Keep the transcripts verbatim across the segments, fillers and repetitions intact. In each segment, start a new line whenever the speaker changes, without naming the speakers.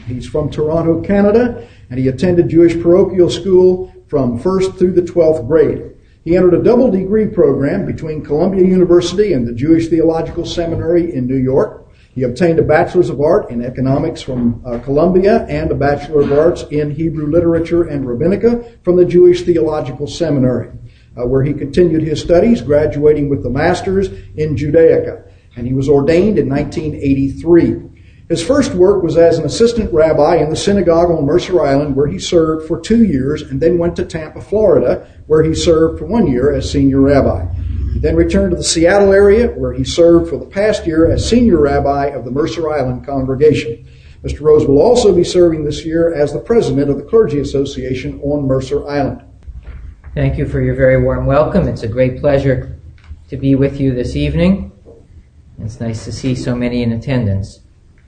He's from Toronto, Canada, and he attended Jewish parochial school from first through the twelfth grade. He entered a double degree program between Columbia University and the Jewish Theological Seminary in New York. He obtained a Bachelor's of Art in Economics from uh, Columbia and a Bachelor of Arts in Hebrew Literature and Rabbinica from the Jewish Theological Seminary, uh, where he continued his studies, graduating with the Master's in Judaica. And he was ordained in nineteen eighty-three. His first work was as an assistant rabbi in the synagogue on Mercer Island, where he served for two years, and then went to Tampa, Florida, where he served for one year as senior rabbi. He then returned to the Seattle area, where he served for the past year as senior rabbi of the Mercer Island congregation. Mister Rose will also be serving this year as the president of the Clergy Association on Mercer Island.
Thank you for your very warm welcome. It's a great pleasure to be with you this evening. It's nice to see so many in attendance.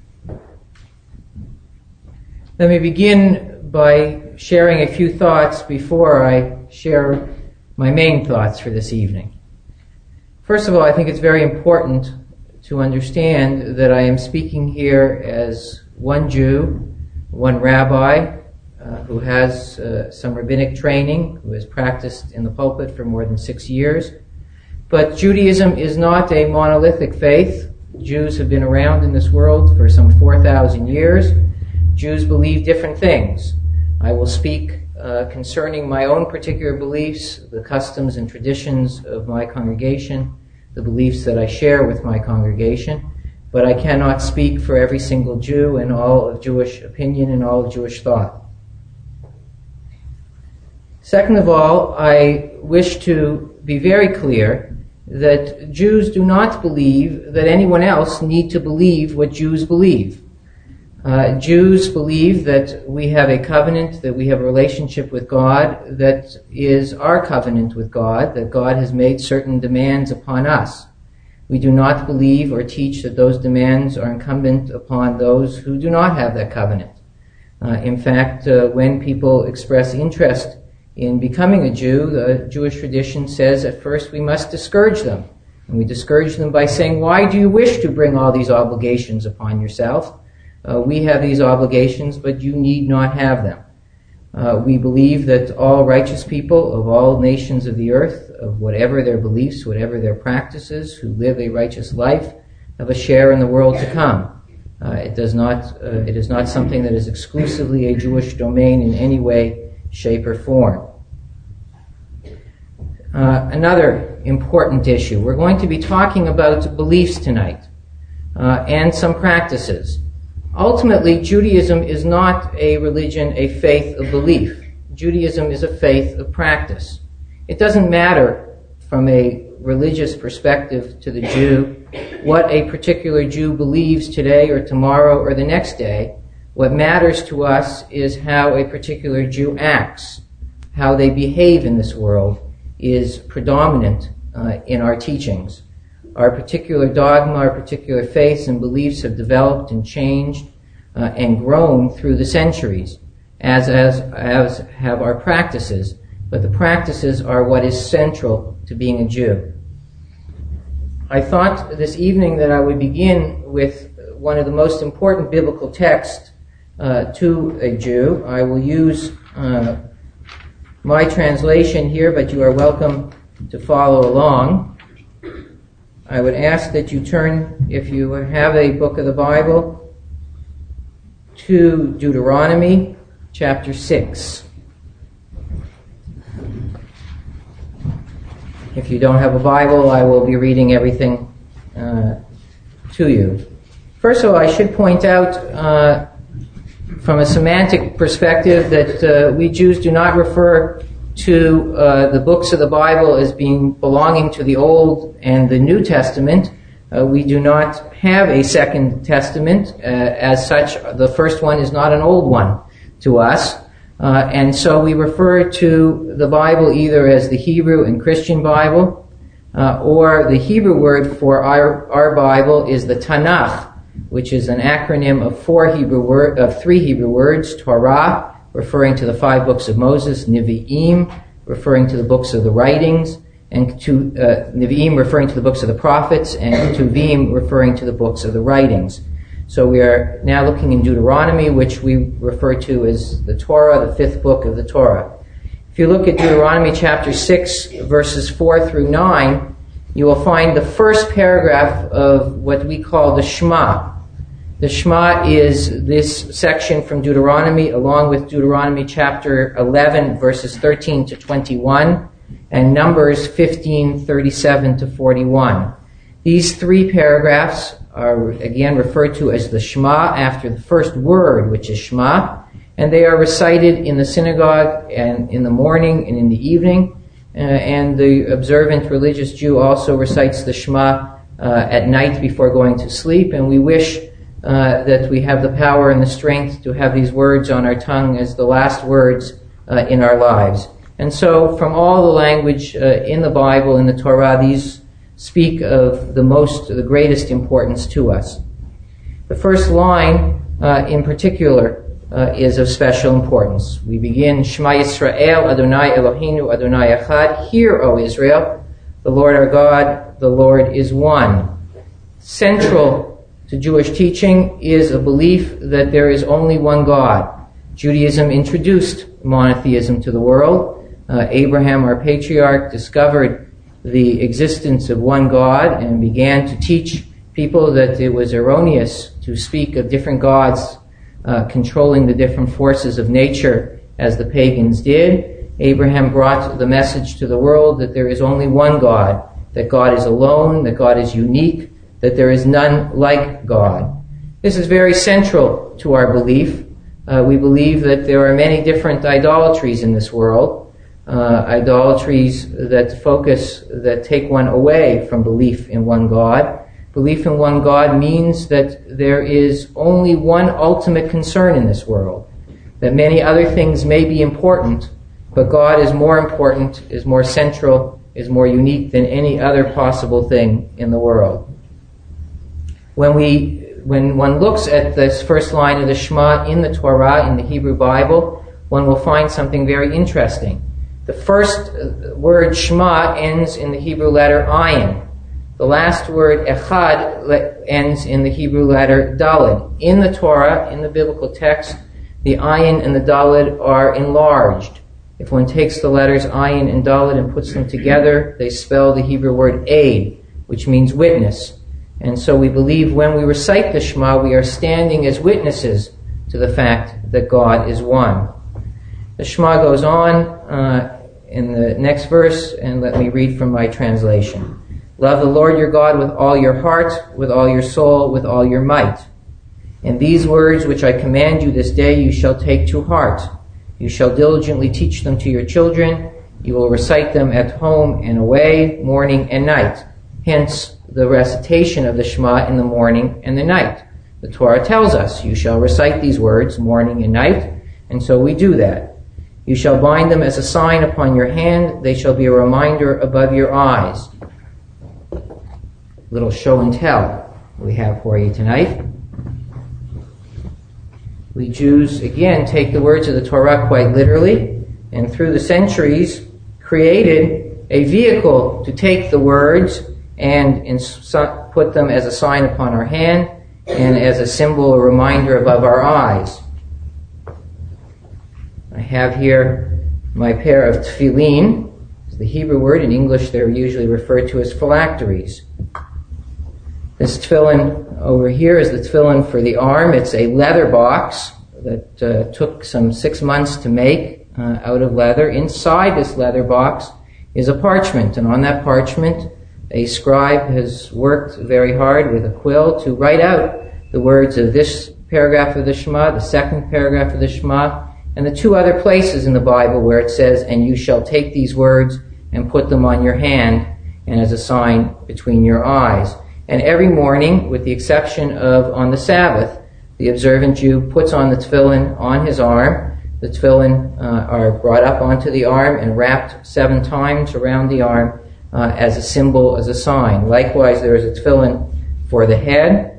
Let me begin by sharing a few thoughts before I share my main thoughts for this evening. First of all, I think it's very important to understand that I am speaking here as one Jew, one rabbi, uh, who has uh, some rabbinic training, who has practiced in the pulpit for more than six years. But Judaism is not a monolithic faith. Jews have been around in this world for some four thousand years. Jews believe different things. I will speak uh, concerning my own particular beliefs, the customs and traditions of my congregation, the beliefs that I share with my congregation, but I cannot speak for every single Jew and all of Jewish opinion and all of Jewish thought. Second of all, I wish to be very clear that Jews do not believe that anyone else need to believe what Jews believe. Uh, Jews believe that we have a covenant, that we have a relationship with God that is our covenant with God, that God has made certain demands upon us. We do not believe or teach that those demands are incumbent upon those who do not have that covenant. Uh, in fact, uh, when people express interest in becoming a Jew, the Jewish tradition says at first we must discourage them. And we discourage them by saying, why do you wish to bring all these obligations upon yourself? Uh, we have these obligations, but you need not have them. Uh, we believe that all righteous people of all nations of the earth, of whatever their beliefs, whatever their practices, who live a righteous life, have a share in the world to come. Uh, it does not. Uh, it is not something that is exclusively a Jewish domain in any way, shape, or form. Uh, another important issue. We're going to be talking about beliefs tonight uh, and some practices. Ultimately, Judaism is not a religion, a faith of belief. Judaism is a faith of practice. It doesn't matter from a religious perspective to the Jew what a particular Jew believes today or tomorrow or the next day. What matters to us is how a particular Jew acts, how they behave in this world is predominant uh, in our teachings. Our particular dogma, our particular faiths and beliefs have developed and changed uh, and grown through the centuries, as, as, as have our practices. But the practices are what is central to being a Jew. I thought this evening that I would begin with one of the most important biblical texts uh, to a Jew. I will use uh, my translation here, but you are welcome to follow along. I would ask that you turn, if you have a book of the Bible, to Deuteronomy chapter six. If you don't have a Bible, I will be reading everything uh, to you. First of all, I should point out uh, from a semantic perspective that uh, we Jews do not refer to uh, the books of the Bible as being belonging to the Old and the New Testament. Uh, we do not have a second testament. Uh, as such, the first one is not an old one to us. Uh, and so we refer to the Bible either as the Hebrew and Christian Bible, uh, or the Hebrew word for our, our Bible is the Tanakh, which is an acronym of four Hebrew word, of three Hebrew words: Torah, referring to the five books of Moses; Nevi'im, referring to the books of the writings; and to uh, Nevi'im referring to the books of the prophets; and Ketuvim referring to the books of the writings. So we are now looking in Deuteronomy, which we refer to as the Torah, the fifth book of the Torah. If you look at Deuteronomy chapter six, verses four through nine, you will find the first paragraph of what we call the Shema. The Shema is this section from Deuteronomy, along with Deuteronomy chapter eleven, verses thirteen to twenty-one, and Numbers fifteen, thirty-seven to forty-one. These three paragraphs are again referred to as the Shema after the first word, which is Shema, and they are recited in the synagogue and in the morning and in the evening. Uh, and the observant religious Jew also recites the Shema uh, at night before going to sleep, and we wish uh, that we have the power and the strength to have these words on our tongue as the last words uh, in our lives. And so from all the language uh, in the Bible, in the Torah, these speak of the most, the greatest importance to us. The first line uh, in particular uh, is of special importance. We begin, Shema Yisrael, Adonai Eloheinu, Adonai Echad. Hear, O Israel, the Lord our God, the Lord is one. Central to Jewish teaching is a belief that there is only one God. Judaism introduced monotheism to the world. Uh, Abraham, our patriarch, discovered the existence of one God and began to teach people that it was erroneous to speak of different gods uh, controlling the different forces of nature as the pagans did. Abraham brought the message to the world that there is only one God, that God is alone, that God is unique, that there is none like God. This is very central to our belief. Uh, we believe that there are many different idolatries in this world, uh, idolatries that focus, that take one away from belief in one God. Belief in one God means that there is only one ultimate concern in this world, that many other things may be important, but God is more important, is more central, is more unique than any other possible thing in the world. When we, when one looks at this first line of the Shema in the Torah, in the Hebrew Bible, one will find something very interesting. The first word Shema ends in the Hebrew letter Ayin. The last word Echad ends in the Hebrew letter Daled. In the Torah, in the biblical text, the Ayin and the Daled are enlarged. If one takes the letters Ayin and Daled and puts them together, they spell the Hebrew word Aid, which means witness. And so we believe when we recite the Shema, we are standing as witnesses to the fact that God is one. The Shema goes on uh, in the next verse, and let me read from my translation. Love the Lord your God with all your heart, with all your soul, with all your might. And these words which I command you this day you shall take to heart. You shall diligently teach them to your children. You will recite them at home and away, morning and night. Hence, the recitation of the Shema in the morning and the night. The Torah tells us, you shall recite these words morning and night, and so we do that. You shall bind them as a sign upon your hand. They shall be a reminder above your eyes. Little show and tell we have for you tonight. We Jews, again, take the words of the Torah quite literally, and through the centuries created a vehicle to take the words and put them as a sign upon our hand and as a symbol, a reminder above our eyes. I have here my pair of tefillin. It's the Hebrew word. In English, they're usually referred to as phylacteries. This tefillin over here is the tefillin for the arm. It's a leather box that uh, took some six months to make uh, out of leather. Inside this leather box is a parchment, and on that parchment, a scribe has worked very hard with a quill to write out the words of this paragraph of the Shema, the second paragraph of the Shema, and the two other places in the Bible where it says, and you shall take these words and put them on your hand and as a sign between your eyes. And every morning, with the exception of on the Sabbath, the observant Jew puts on the tefillin on his arm. The tefillin uh, are brought up onto the arm and wrapped seven times around the arm Uh, as a symbol, as a sign. Likewise, there is a tefillin for the head,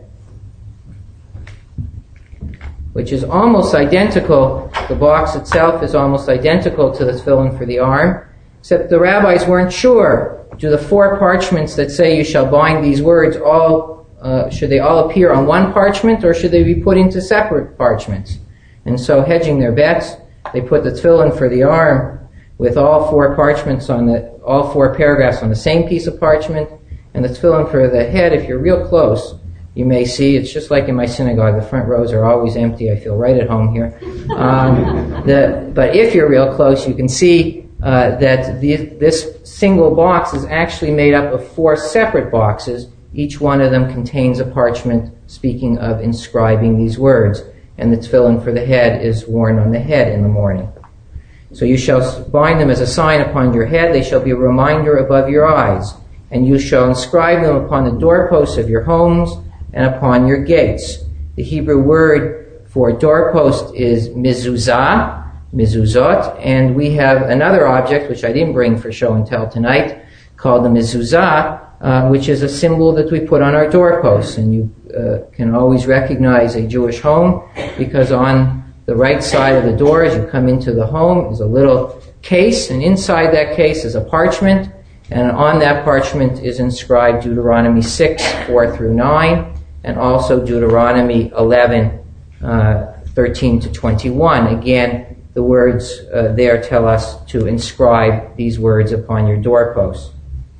which is almost identical. The box itself is almost identical to the tefillin for the arm, except the rabbis weren't sure. Do the four parchments that say you shall bind these words all uh, should they all appear on one parchment, or should they be put into separate parchments? And so, hedging their bets, they put the tefillin for the arm with all four parchments on the, all four paragraphs on the same piece of parchment, and the tefillin for the head. If you're real close, you may see, it's just like in my synagogue, the front rows are always empty. I feel right at home here. Um, the, but if you're real close, you can see uh, that the, this single box is actually made up of four separate boxes. Each one of them contains a parchment speaking of inscribing these words. And the tefillin for the head is worn on the head in the morning. So you shall bind them as a sign upon your head. They shall be a reminder above your eyes. And you shall inscribe them upon the doorposts of your homes and upon your gates. The Hebrew word for doorpost is mezuzah, mezuzot, and we have another object, which I didn't bring for show and tell tonight, called the mezuzah, uh, which is a symbol that we put on our doorposts. And you uh, can always recognize a Jewish home, because on the right side of the door as you come into the home is a little case, and inside that case is a parchment, and on that parchment is inscribed Deuteronomy six, four through nine, and also Deuteronomy eleven, uh, thirteen to twenty-one. Again, the words uh, there tell us to inscribe these words upon your doorposts.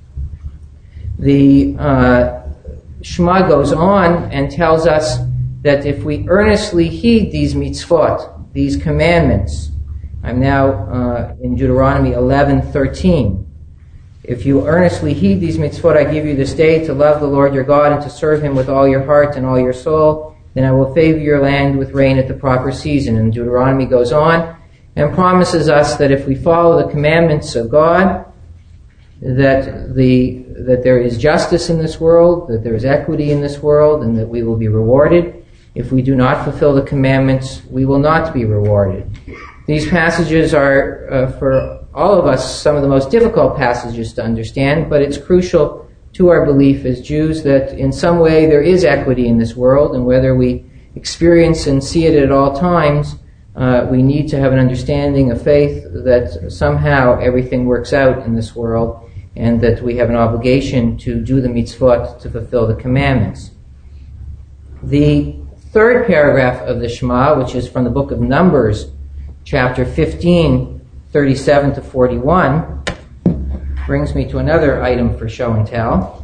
The uh, Shema goes on and tells us that if we earnestly heed these mitzvot, these commandments, I'm now uh, in Deuteronomy eleven thirteen. If you earnestly heed these mitzvot I give you this day, to love the Lord your God and to serve him with all your heart and all your soul, then I will favor your land with rain at the proper season. And Deuteronomy goes on and promises us that if we follow the commandments of God, that the that there is justice in this world, that there is equity in this world, and that we will be rewarded. If we do not fulfill the commandments, we will not be rewarded. These passages are, uh, for all of us, some of the most difficult passages to understand, but it's crucial to our belief as Jews that in some way there is equity in this world, and whether we experience and see it at all times, uh, we need to have an understanding of faith that somehow everything works out in this world, and that we have an obligation to do the mitzvot to fulfill the commandments. The third paragraph of the Shema, which is from the book of Numbers, chapter fifteen, thirty-seven to forty-one, brings me to another item for show and tell.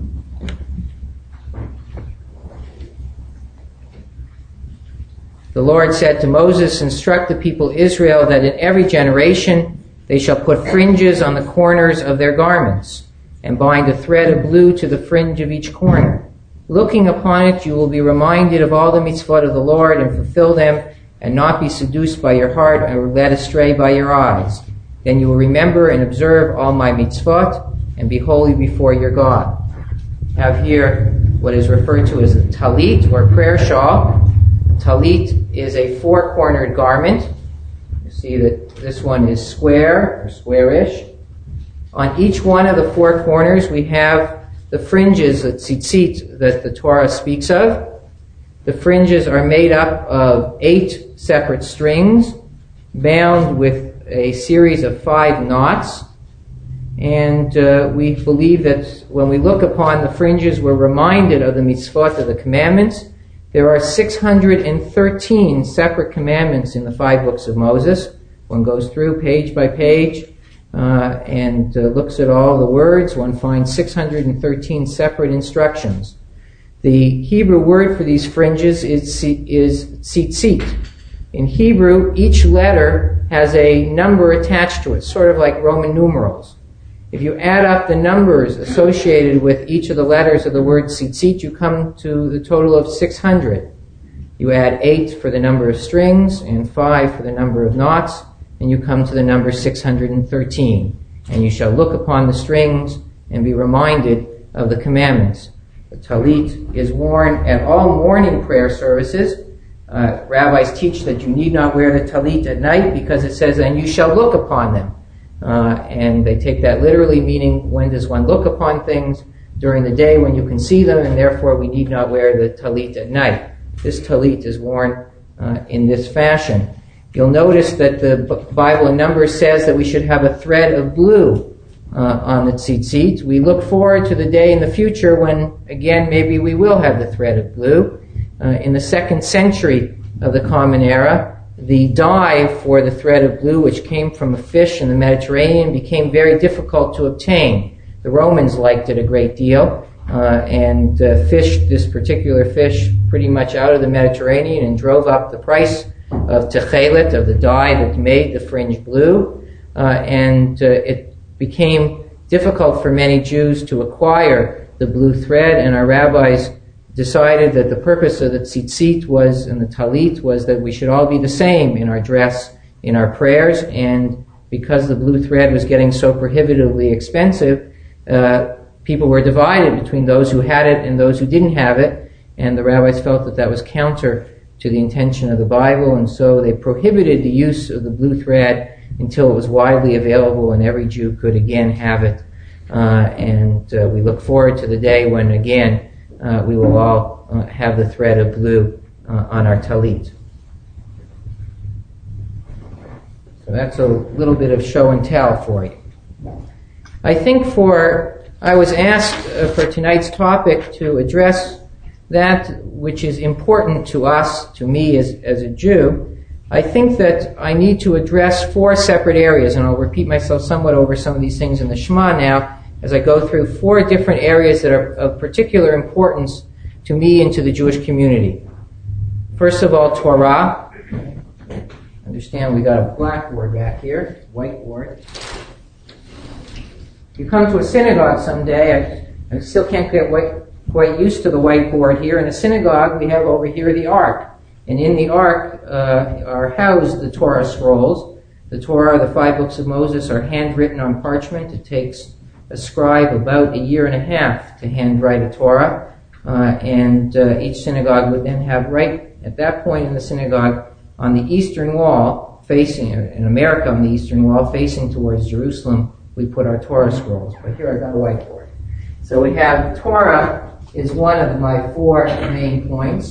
The Lord said to Moses, instruct the people Israel that in every generation they shall put fringes on the corners of their garments, and bind a thread of blue to the fringe of each corner. Looking upon it, you will be reminded of all the mitzvot of the Lord, and fulfill them, and not be seduced by your heart, or led astray by your eyes. Then you will remember and observe all my mitzvot, and be holy before your God. I have here what is referred to as a talit, or prayer shawl. Talit is a four-cornered garment. You see that this one is square, or squarish. On each one of the four corners we have the fringes, the tzitzit, that the Torah speaks of. The fringes are made up of eight separate strings, bound with a series of five knots. And uh, we believe that when we look upon the fringes, we're reminded of the mitzvot, of the commandments. There are six hundred thirteen separate commandments in the five books of Moses. One goes through page by page uh, and uh, looks at all the words. One finds six hundred thirteen separate instructions. The Hebrew word for these fringes is, is tzitzit. In Hebrew, each letter has a number attached to it, sort of like Roman numerals. If you add up the numbers associated with each of the letters of the word tzitzit, you come to the total of six hundred. You add eight for the number of strings and five for the number of knots, and you come to the number six hundred thirteen. And you shall look upon the strings and be reminded of the commandments. The talit is worn at all morning prayer services. Uh, rabbis teach that you need not wear the talit at night because it says, and you shall look upon them. Uh, and they take that literally, meaning when does one look upon things? During the day when you can see them, and therefore we need not wear the talit at night. This talit is worn uh, in this fashion. You'll notice that the Bible in Numbers says that we should have a thread of blue uh, on the tzitzit. We look forward to the day in the future when, again, maybe we will have the thread of blue. Uh, in the second century of the Common Era, the dye for the thread of blue, which came from a fish in the Mediterranean, became very difficult to obtain. The Romans liked it a great deal, uh, and uh, fished this particular fish pretty much out of the Mediterranean and drove up the price of techelet, of the dye that made the fringe blue, uh, and uh, it became difficult for many Jews to acquire the blue thread, and our rabbis decided that the purpose of the tzitzit was, and the talit, was that we should all be the same in our dress, in our prayers, and because the blue thread was getting so prohibitively expensive, uh, people were divided between those who had it and those who didn't have it, and the rabbis felt that that was counter to the intention of the Bible, and so they prohibited the use of the blue thread until it was widely available and every Jew could again have it. Uh, and uh, we look forward to the day when again Uh, we will all uh, have the thread of blue uh, on our talit. So that's a little bit of show and tell for you. I think for, I was asked uh, for tonight's topic to address that which is important to us, to me as, as a Jew. I think that I need to address four separate areas, and I'll repeat myself somewhat over some of these things in the Shema now, as I go through four different areas that are of particular importance to me and to the Jewish community. First of all, Torah. Understand we got a blackboard back here, whiteboard. You come to a synagogue someday, I, I still can't get white, quite used to the whiteboard here. In a synagogue, we have over here the Ark. And in the Ark uh, are housed the Torah scrolls. The Torah, the five books of Moses, are handwritten on parchment. It takes a scribe about a year and a half to handwrite a Torah, uh, and uh, each synagogue would then have right at that point in the synagogue on the eastern wall facing, in America on the eastern wall facing towards Jerusalem, we put our Torah scrolls. But here I've got a whiteboard. So we have Torah is one of my four main points.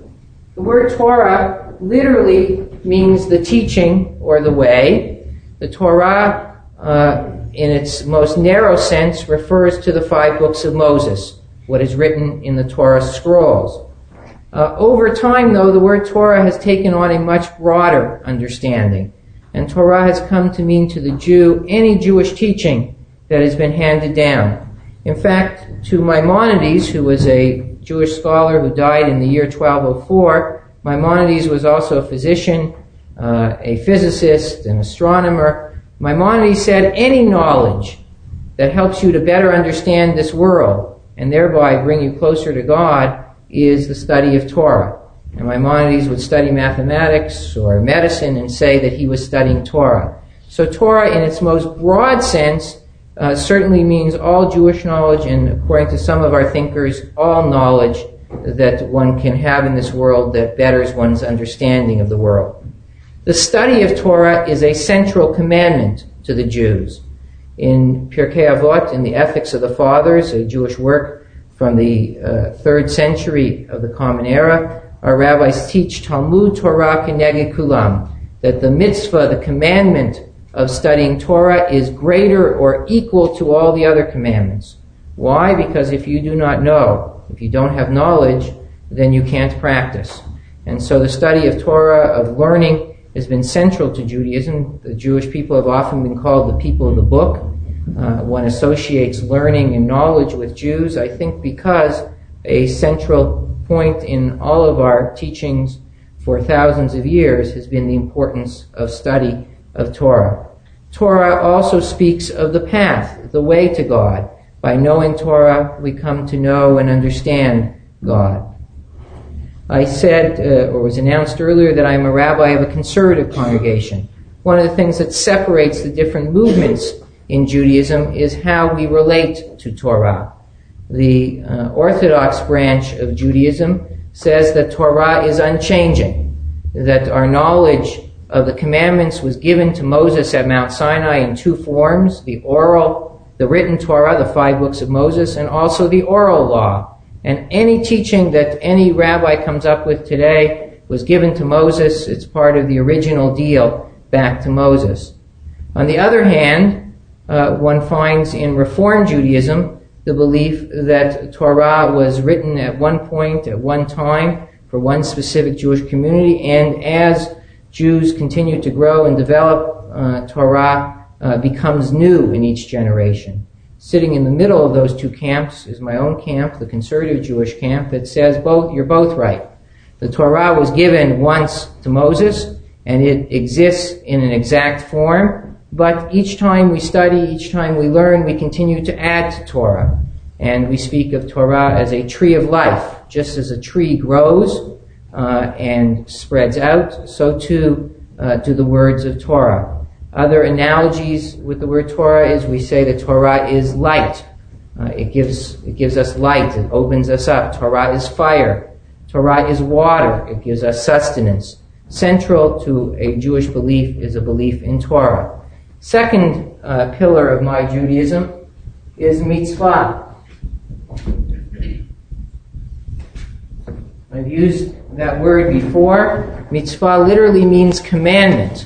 The word Torah literally means the teaching or the way. The Torah uh, in its most narrow sense, refers to the five books of Moses, what is written in the Torah scrolls. Uh, over time, though, the word Torah has taken on a much broader understanding, and Torah has come to mean to the Jew any Jewish teaching that has been handed down. In fact, to Maimonides, who was a Jewish scholar who died in the year twelve oh four, Maimonides was also a physician, uh, a physicist, an astronomer. Maimonides said any knowledge that helps you to better understand this world and thereby bring you closer to God is the study of Torah. And Maimonides would study mathematics or medicine and say that he was studying Torah. So Torah in its most broad sense uh, certainly means all Jewish knowledge, and according to some of our thinkers, all knowledge that one can have in this world that betters one's understanding of the world. The study of Torah is a central commandment to the Jews. In Pirkei Avot, in the Ethics of the Fathers, a Jewish work from the uh, third century of the Common Era, our rabbis teach Talmud Torah Keneged Kulam, that the mitzvah, the commandment of studying Torah, is greater or equal to all the other commandments. Why? Because if you do not know, if you don't have knowledge, then you can't practice. And so the study of Torah, of learning, has been central to Judaism. The Jewish people have often been called the people of the book. Uh, one associates learning and knowledge with Jews, I think because a central point in all of our teachings for thousands of years has been the importance of study of Torah. Torah also speaks of the path, the way to God. By knowing Torah, we come to know and understand God. I said, uh, or was announced earlier, that I'm a rabbi of a conservative congregation. One of the things that separates the different movements in Judaism is how we relate to Torah. The uh, Orthodox branch of Judaism says that Torah is unchanging, that our knowledge of the commandments was given to Moses at Mount Sinai in two forms, the oral, the written Torah, the five books of Moses, and also the oral law. And any teaching that any rabbi comes up with today was given to Moses. It's part of the original deal back to Moses. On the other hand, uh, one finds in Reform Judaism the belief that Torah was written at one point, at one time, for one specific Jewish community, and as Jews continue to grow and develop, uh, Torah uh, becomes new in each generation. Sitting in the middle of those two camps is my own camp, the conservative Jewish camp, that says both you're both right. The Torah was given once to Moses, and it exists in an exact form, but each time we study, each time we learn, we continue to add to Torah. And we speak of Torah as a tree of life. Just as a tree grows uh, and spreads out, so too uh, do the words of Torah. Other analogies with the word Torah is we say that Torah is light. Uh, it gives it gives us light. It opens us up. Torah is fire. Torah is water. It gives us sustenance. Central to a Jewish belief is a belief in Torah. Second uh, pillar of my Judaism is mitzvah. I've used that word before. Mitzvah literally means commandment.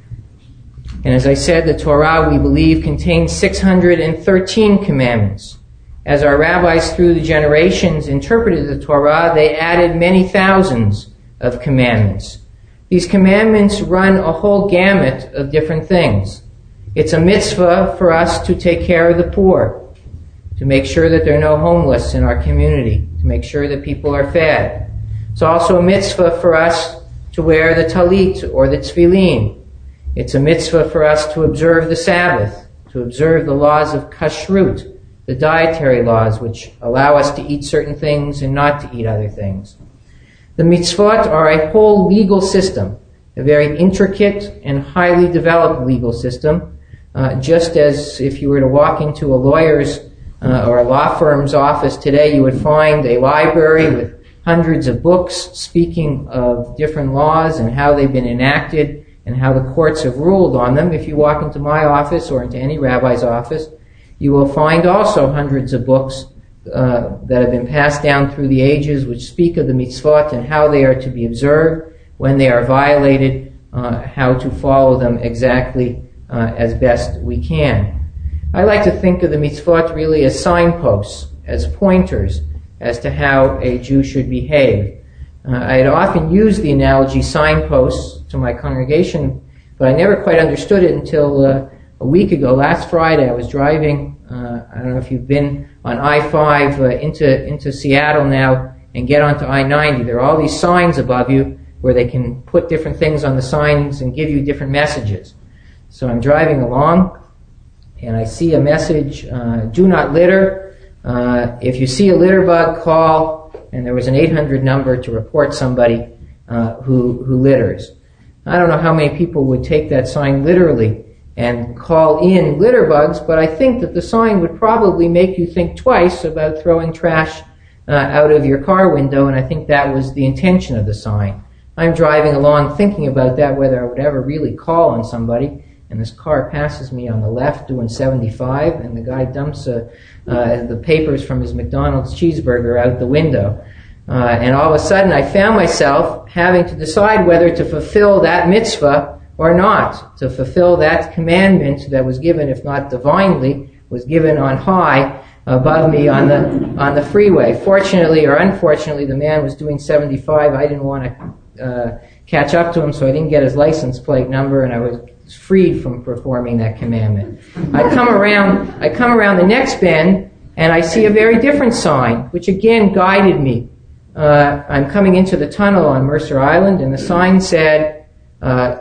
And as I said, the Torah, we believe, contains six hundred thirteen commandments. As our rabbis through the generations interpreted the Torah, they added many thousands of commandments. These commandments run a whole gamut of different things. It's a mitzvah for us to take care of the poor, to make sure that there are no homeless in our community, to make sure that people are fed. It's also a mitzvah for us to wear the talit or the tefillin. It's a mitzvah for us to observe the Sabbath, to observe the laws of kashrut, the dietary laws which allow us to eat certain things and not to eat other things. The mitzvot are a whole legal system, a very intricate and highly developed legal system, uh, just as if you were to walk into a lawyer's uh, or a law firm's office today, you would find a library with hundreds of books speaking of different laws and how they've been enacted and how the courts have ruled on them. If you walk into my office or into any rabbi's office, you will find also hundreds of books uh, that have been passed down through the ages which speak of the mitzvot and how they are to be observed, when they are violated, uh, how to follow them exactly uh, as best we can. I like to think of the mitzvot really as signposts, as pointers as to how a Jew should behave. Uh, I had often used the analogy signposts to my congregation, but I never quite understood it until uh, a week ago. Last Friday I was driving, uh, I don't know if you've been on I five uh, into, into Seattle now and get onto I ninety. There are all these signs above you where they can put different things on the signs and give you different messages. So I'm driving along and I see a message, uh, do not litter. Uh, if you see a litter bug, call. And there was an eight hundred number to report somebody uh, who, who litters. I don't know how many people would take that sign literally and call in litter bugs, but I think that the sign would probably make you think twice about throwing trash uh, out of your car window, and I think that was the intention of the sign. I'm driving along thinking about that, whether I would ever really call on somebody, and this car passes me on the left doing seventy-five, and the guy dumps a, uh, the papers from his McDonald's cheeseburger out the window. Uh, and all of a sudden I found myself having to decide whether to fulfill that mitzvah or not, to fulfill that commandment that was given, if not divinely, was given on high above me on the on the freeway. Fortunately or unfortunately, the man was doing seventy-five. I didn't want to uh, catch up to him, so I didn't get his license plate number, and I was freed from performing that commandment. I come around, I come around the next bend, and I see a very different sign, which again guided me. Uh, I'm coming into the tunnel on Mercer Island, and the sign said, uh,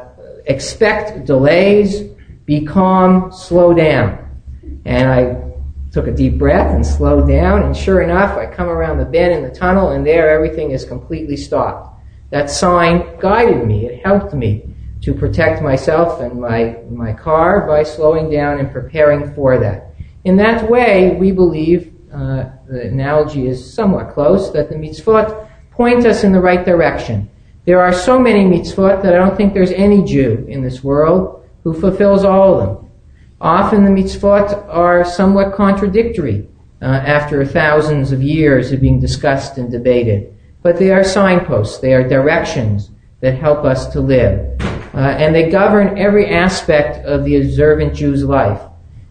expect delays, be calm, slow down. And I took a deep breath and slowed down, and sure enough, I come around the bend in the tunnel, and there everything is completely stopped. That sign guided me. It helped me to protect myself and my, my car by slowing down and preparing for that. In that way, we believe, uh, the analogy is somewhat close, that the mitzvot point us in the right direction. There are so many mitzvot that I don't think there's any Jew in this world who fulfills all of them. Often the mitzvot are somewhat contradictory uh, after thousands of years of being discussed and debated. But they are signposts, they are directions that help us to live. Uh, and they govern every aspect of the observant Jew's life.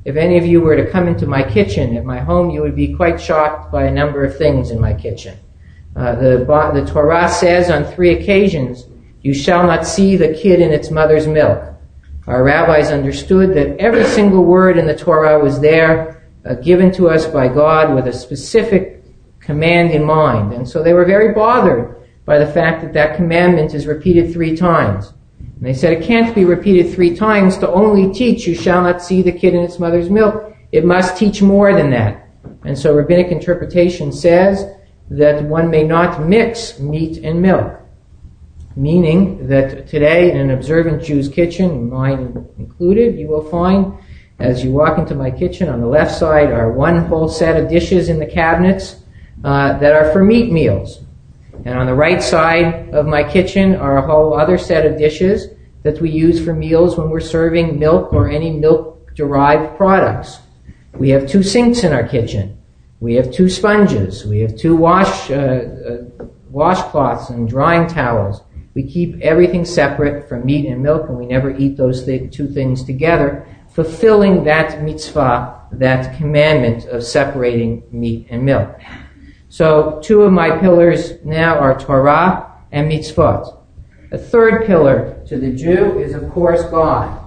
if any of you were to come into my kitchen at my home, you would be quite shocked by a number of things in my kitchen. Uh, the, the Torah says on three occasions, you shall not see the kid in its mother's milk. Our rabbis understood that every single word in the Torah was there, uh, given to us by God with a specific command in mind. And so they were very bothered by the fact that that commandment is repeated three times. And they said it can't be repeated three times to only teach you shall not see the kid in its mother's milk. It must teach more than that. And so rabbinic interpretation says that one may not mix meat and milk, meaning that today in an observant Jew's kitchen, mine included, you will find as you walk into my kitchen on the left side are one whole set of dishes in the cabinets uh, that are for meat meals. And on the right side of my kitchen are a whole other set of dishes that we use for meals when we're serving milk or any milk-derived products. We have two sinks in our kitchen. We have two sponges. We have two wash uh, uh, washcloths and drying towels. We keep everything separate from meat and milk, and we never eat those th- two things together, fulfilling that mitzvah, that commandment of separating meat and milk. So two of my pillars now are Torah and mitzvot. A third pillar to the Jew is, of course, God.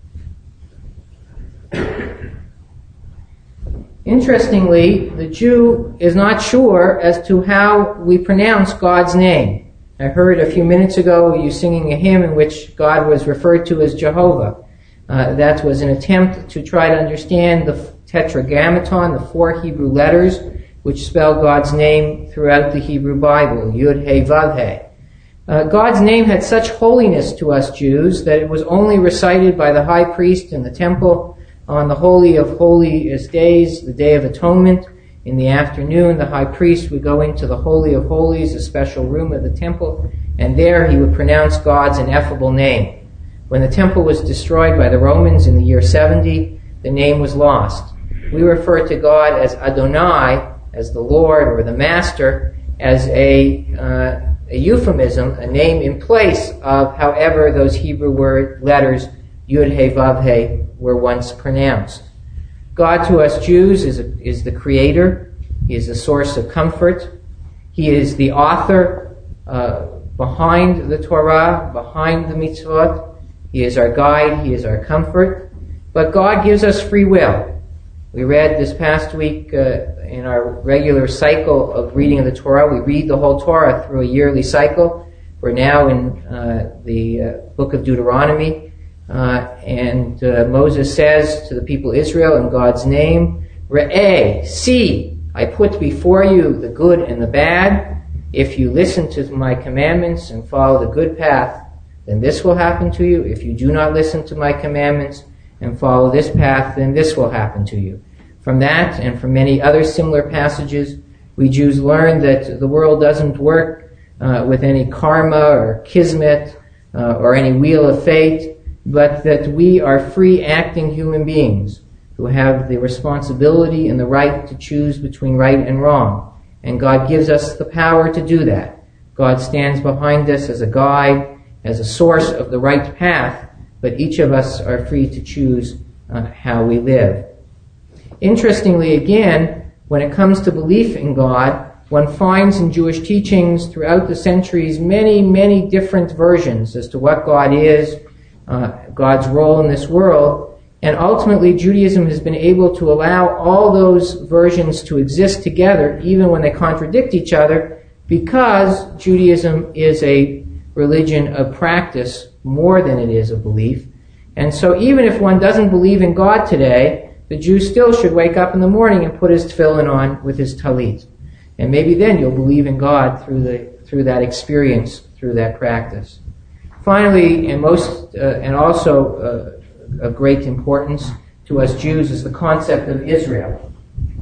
Interestingly, the Jew is not sure as to how we pronounce God's name. I heard a few minutes ago you singing a hymn in which God was referred to as Jehovah. Uh, that was an attempt to try to understand the tetragrammaton, the four Hebrew letters, which spell God's name throughout the Hebrew Bible, Yud, He, Vav, He. Uh, God's name had such holiness to us Jews that it was only recited by the high priest in the temple on the Holy of Holiest days, the Day of Atonement. In the afternoon, the high priest would go into the Holy of Holies, a special room of the temple, and there he would pronounce God's ineffable name. When the temple was destroyed by the Romans in the year seventy, the name was lost. We refer to God as Adonai, as the Lord or the Master, as a, uh, a euphemism, a name in place of however those Hebrew word letters, Yud, He, Vav, He, were once pronounced. God to us Jews is, a, is the Creator. He is the source of comfort. He is the author uh, behind the Torah, behind the mitzvot. He is our guide. He is our comfort. But God gives us free will. We read this past week uh, in our regular cycle of reading of the Torah. We read the whole Torah through a yearly cycle. We're now in uh, the uh, book of Deuteronomy. Uh, and uh, Moses says to the people of Israel in God's name, Re'eh, see, I put before you the good and the bad. If you listen to my commandments and follow the good path, then this will happen to you. If you do not listen to my commandments and follow this path, then this will happen to you. From that and from many other similar passages, we Jews learn that the world doesn't work uh, with any karma or kismet uh, or any wheel of fate, but that we are free acting human beings who have the responsibility and the right to choose between right and wrong. And God gives us the power to do that. God stands behind us as a guide, as a source of the right path, but each of us are free to choose uh, how we live. Interestingly, again, when it comes to belief in God, one finds in Jewish teachings throughout the centuries many, many different versions as to what God is, uh, God's role in this world, and ultimately Judaism has been able to allow all those versions to exist together, even when they contradict each other, because Judaism is a religion of practice more than it is of belief. And so even if one doesn't believe in God today, the Jew still should wake up in the morning and put his tefillin on with his talit. And maybe then you'll believe in God through the through that experience, through that practice. Finally, and most, uh, and also uh, of great importance to us Jews is the concept of Israel.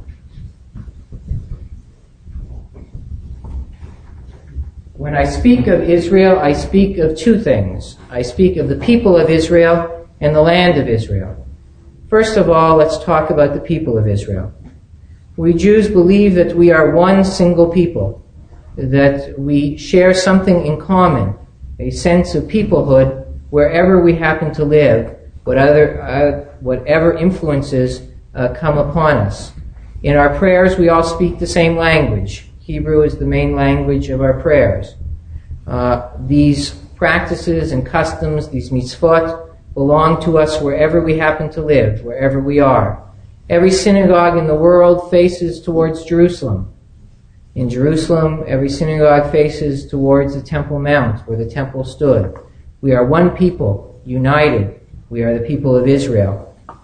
When I speak of Israel, I speak of two things. I speak of the people of Israel and the land of Israel. First of all, let's talk about the people of Israel. We Jews believe that we are one single people, that we share something in common, a sense of peoplehood wherever we happen to live, what other, uh, whatever influences uh, come upon us. In our prayers, we all speak the same language. Hebrew is the main language of our prayers. Uh, these practices and customs, these mitzvot, belong to us wherever we happen to live, wherever we are. Every synagogue in the world faces towards Jerusalem. In Jerusalem, every synagogue faces towards the Temple Mount, where the temple stood. We are one people, united. We are the people of Israel.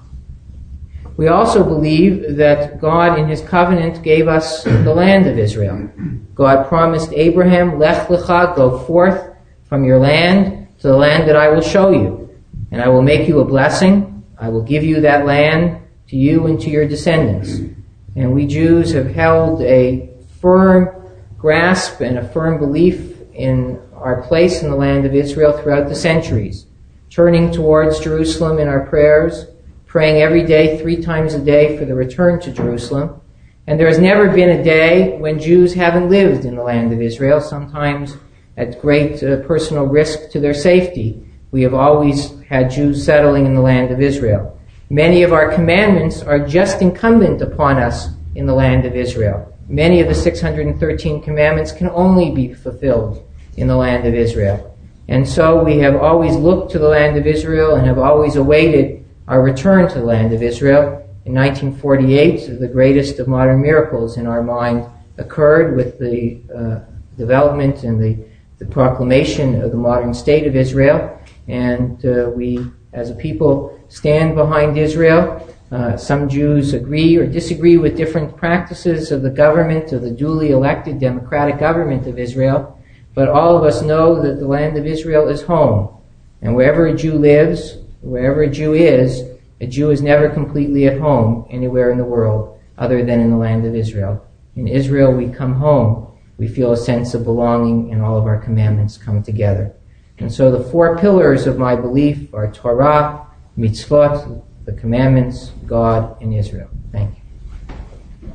We also believe that God in His covenant gave us the land of Israel. God promised Abraham, Lech lecha, go forth from your land to the land that I will show you. And I will make you a blessing. I will give you that land to you and to your descendants. And we Jews have held a firm grasp and a firm belief in our place in the land of Israel throughout the centuries, turning towards Jerusalem in our prayers, praying every day, three times a day, for the return to Jerusalem. And there has never been a day when Jews haven't lived in the land of Israel, sometimes at great uh, personal risk to their safety. We have always had Jews settling in the land of Israel. Many of our commandments are just incumbent upon us in the land of Israel. Many of the six hundred thirteen commandments can only be fulfilled in the land of Israel. And so we have always looked to the land of Israel and have always awaited our return to the land of Israel. In nineteen forty-eight, the greatest of modern miracles in our mind occurred with the uh, development and the, the proclamation of the modern state of Israel. And uh, we, as a people, stand behind Israel. Uh, some Jews agree or disagree with different practices of the government, of the duly elected democratic government of Israel. But all of us know that the land of Israel is home. And wherever a Jew lives, wherever a Jew is, a Jew is never completely at home anywhere in the world other than in the land of Israel. In Israel, we come home. We feel a sense of belonging, and all of our commandments come together. And so the four pillars of my belief are Torah, mitzvot, the commandments, God, and Israel. Thank you.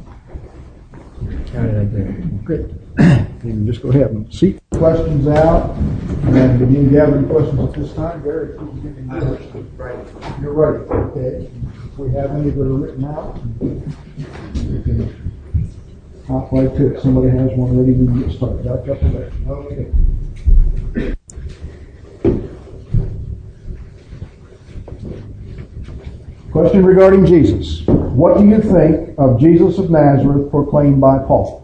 How did I do?
Great. You can just go ahead and seek questions out and begin gathering questions at this time. Gary, please give me yours. You're ready. Okay. If we have any that are written out, we can hop right to it. Somebody has one ready, we can get started. Back up there. Okay. Question regarding Jesus. What do you think of Jesus of Nazareth proclaimed by Paul?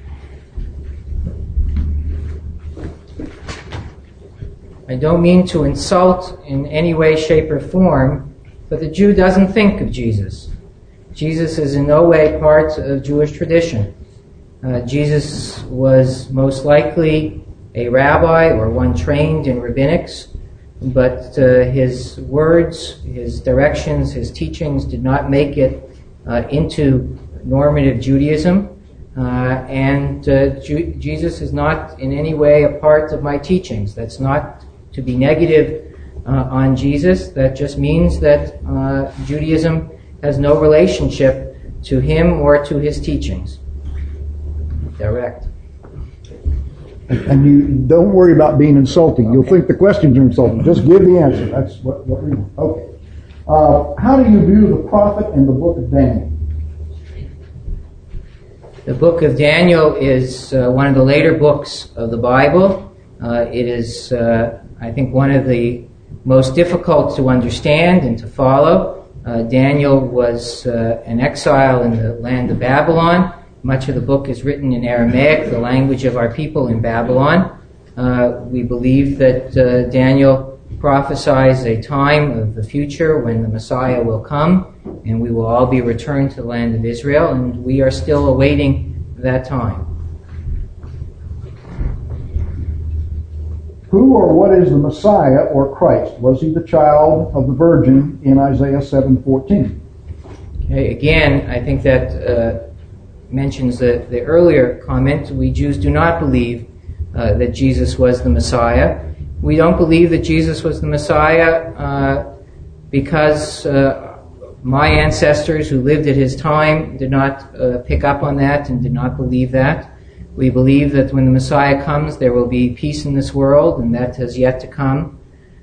I don't mean to insult in any way, shape, or form, but the Jew doesn't think of Jesus. Jesus is in no way part of Jewish tradition. Uh, Jesus was most likely a rabbi or one trained in rabbinics, but uh, his words, his directions, his teachings did not make it uh, into normative Judaism. Uh, and uh, Ju- Jesus is not in any way a part of my teachings. That's not to be negative uh, on Jesus. That just means that uh, Judaism has no relationship to him or to his teachings. Direct.
And you don't worry about being insulting. You'll think the questions are insulting. Just give the answer. That's what, what we want. Okay. Uh, how do you view the prophet and the book of Daniel?
The book of Daniel is uh, one of the later books of the Bible. Uh, it is, uh, I think, one of the most difficult to understand and to follow. Uh, Daniel was uh, an exile in the land of Babylon. Much of the book is written in Aramaic, the language of our people in Babylon. Uh, we believe that uh, Daniel prophesies a time of the future when the Messiah will come, and we will all be returned to the land of Israel, and we are still awaiting that time.
Who or what is the Messiah or Christ? Was he the child of the Virgin in Isaiah seven fourteen?
Okay, again, I think that uh, mentions the, the earlier comment. We Jews do not believe uh, that Jesus was the Messiah. We don't believe that Jesus was the Messiah uh, because uh, my ancestors who lived at his time did not uh, pick up on that and did not believe that. We believe that when the Messiah comes, there will be peace in this world, and that has yet to come.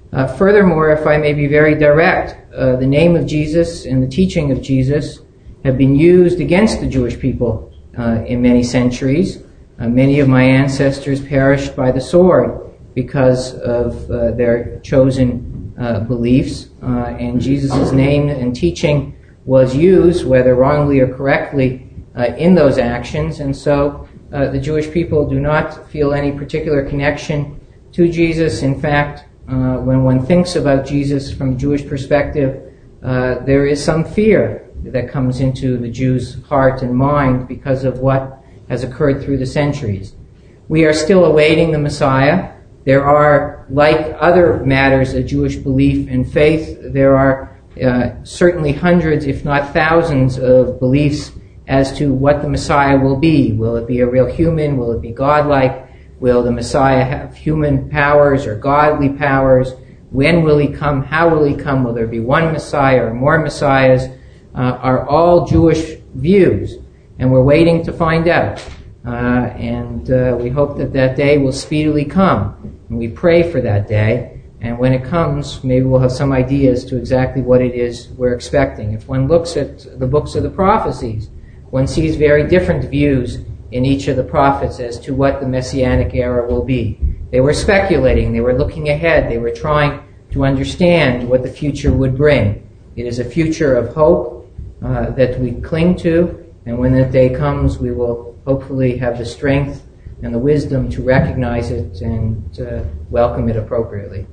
Uh, furthermore, if I may be very direct, uh, the name of Jesus and the teaching of Jesus have been used against the Jewish people uh, in many centuries. Uh, many of my ancestors perished by the sword because of uh, their chosen uh, beliefs, uh, and Jesus' name and teaching was used, whether wrongly or correctly, uh, in those actions. And so uh, the Jewish people do not feel any particular connection to Jesus. In fact, uh, when one thinks about Jesus from a Jewish perspective, uh, there is some fear that comes into the Jew's heart and mind because of what has occurred through the centuries. We are still awaiting the Messiah. There are, like other matters of Jewish belief and faith, there are uh, certainly hundreds, if not thousands, of beliefs as to what the Messiah will be. Will it be a real human? Will it be godlike? Will the Messiah have human powers or godly powers? When will he come? How will he come? Will there be one Messiah or more Messiahs? Uh, are all Jewish views, and we're waiting to find out. Uh, and uh, we hope that that day will speedily come. And we pray for that day. And when it comes, maybe we'll have some ideas to exactly what it is we're expecting. If one looks at the books of the prophecies, one sees very different views in each of the prophets as to what the Messianic era will be. They were speculating. They were looking ahead. They were trying to understand what the future would bring. It is a future of hope uh, that we cling to. And when that day comes, we will hopefully have the strength and the wisdom to recognize it and uh, welcome it appropriately.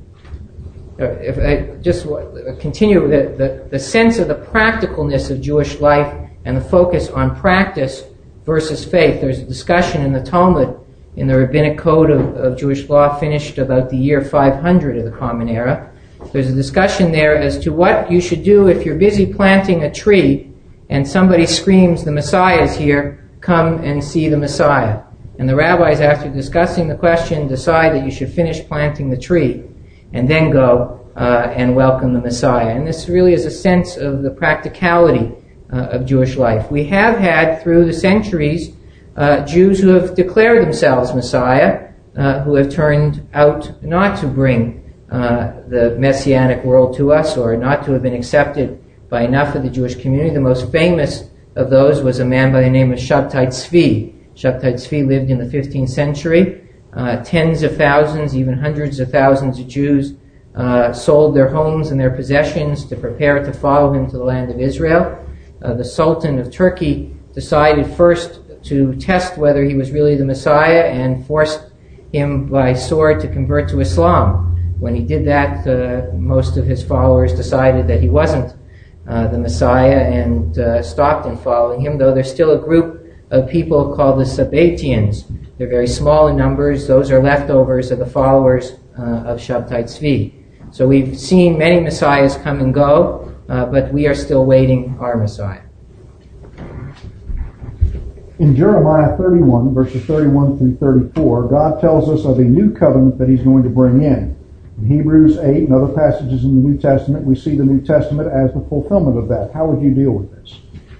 Uh, if I just continue, the, the, the sense of the practicalness of Jewish life and the focus on practice versus faith. There's a discussion in the Talmud, in the Rabbinic Code of, of Jewish Law, finished about the year five hundred of the Common Era. There's a discussion there as to what you should do if you're busy planting a tree and somebody screams, "The Messiah is here, come and see the Messiah." And the rabbis, after discussing the question, decide that you should finish planting the tree and then go uh, and welcome the Messiah. And this really is a sense of the practicality uh, of Jewish life. We have had, through the centuries, uh, Jews who have declared themselves Messiah, uh, who have turned out not to bring uh, the Messianic world to us, or not to have been accepted by enough of the Jewish community. The most famous of those was a man by the name of Shabtai Tzvi. Shabtai Tzvi lived in the fifteenth century. Uh, tens of thousands, even hundreds of thousands of Jews uh, sold their homes and their possessions to prepare to follow him to the land of Israel. Uh, the Sultan of Turkey decided first to test whether he was really the Messiah and forced him by sword to convert to Islam. When he did that, uh, most of his followers decided that he wasn't uh, the Messiah and uh, stopped in following him, though there's still a group of people called the Sabbatians. They're very small in numbers. Those are leftovers of the followers uh, of Shabtai Tzvi. So we've seen many messiahs come and go, uh, but we are still waiting our Messiah.
In Jeremiah thirty-one, verses thirty-one through thirty-four, God tells us of a new covenant that he's going to bring in. In Hebrews eight and other passages in the New Testament, we see the New Testament as the fulfillment of that. How would you deal with this?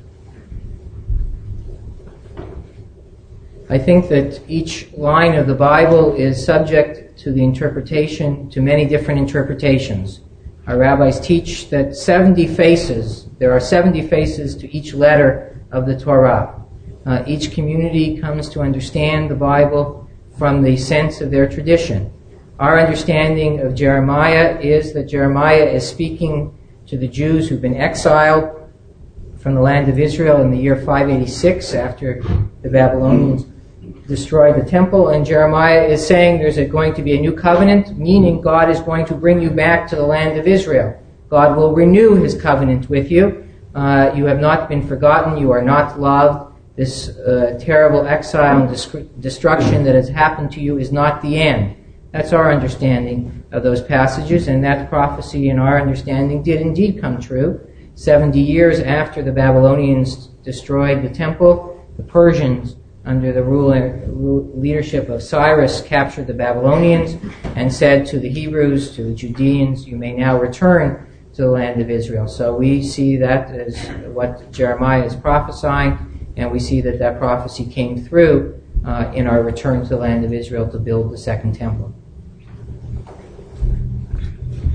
I think that each line of the Bible is subject to the interpretation, to many different interpretations. Our rabbis teach that seventy faces, there are seventy faces to each letter of the Torah. Uh, each community comes to understand the Bible from the sense of their tradition. Our understanding of Jeremiah is that Jeremiah is speaking to the Jews who've been exiled from the land of Israel in the year five eighty-six after the Babylonians destroyed the temple, and Jeremiah is saying there's a, going to be a new covenant, meaning God is going to bring you back to the land of Israel. God will renew his covenant with you. Uh, you have not been forgotten. You are not loved. This uh, terrible exile and dis- destruction that has happened to you is not the end. That's our understanding of those passages, and that prophecy in our understanding did indeed come true. Seventy years after the Babylonians destroyed the temple, the Persians, under the ruler, leadership of Cyrus, captured the Babylonians and said to the Hebrews, to the Judeans, you may now return to the land of Israel. So we see that as what Jeremiah is prophesying, and we see that that prophecy came through uh, in our return to the land of Israel to build the second temple.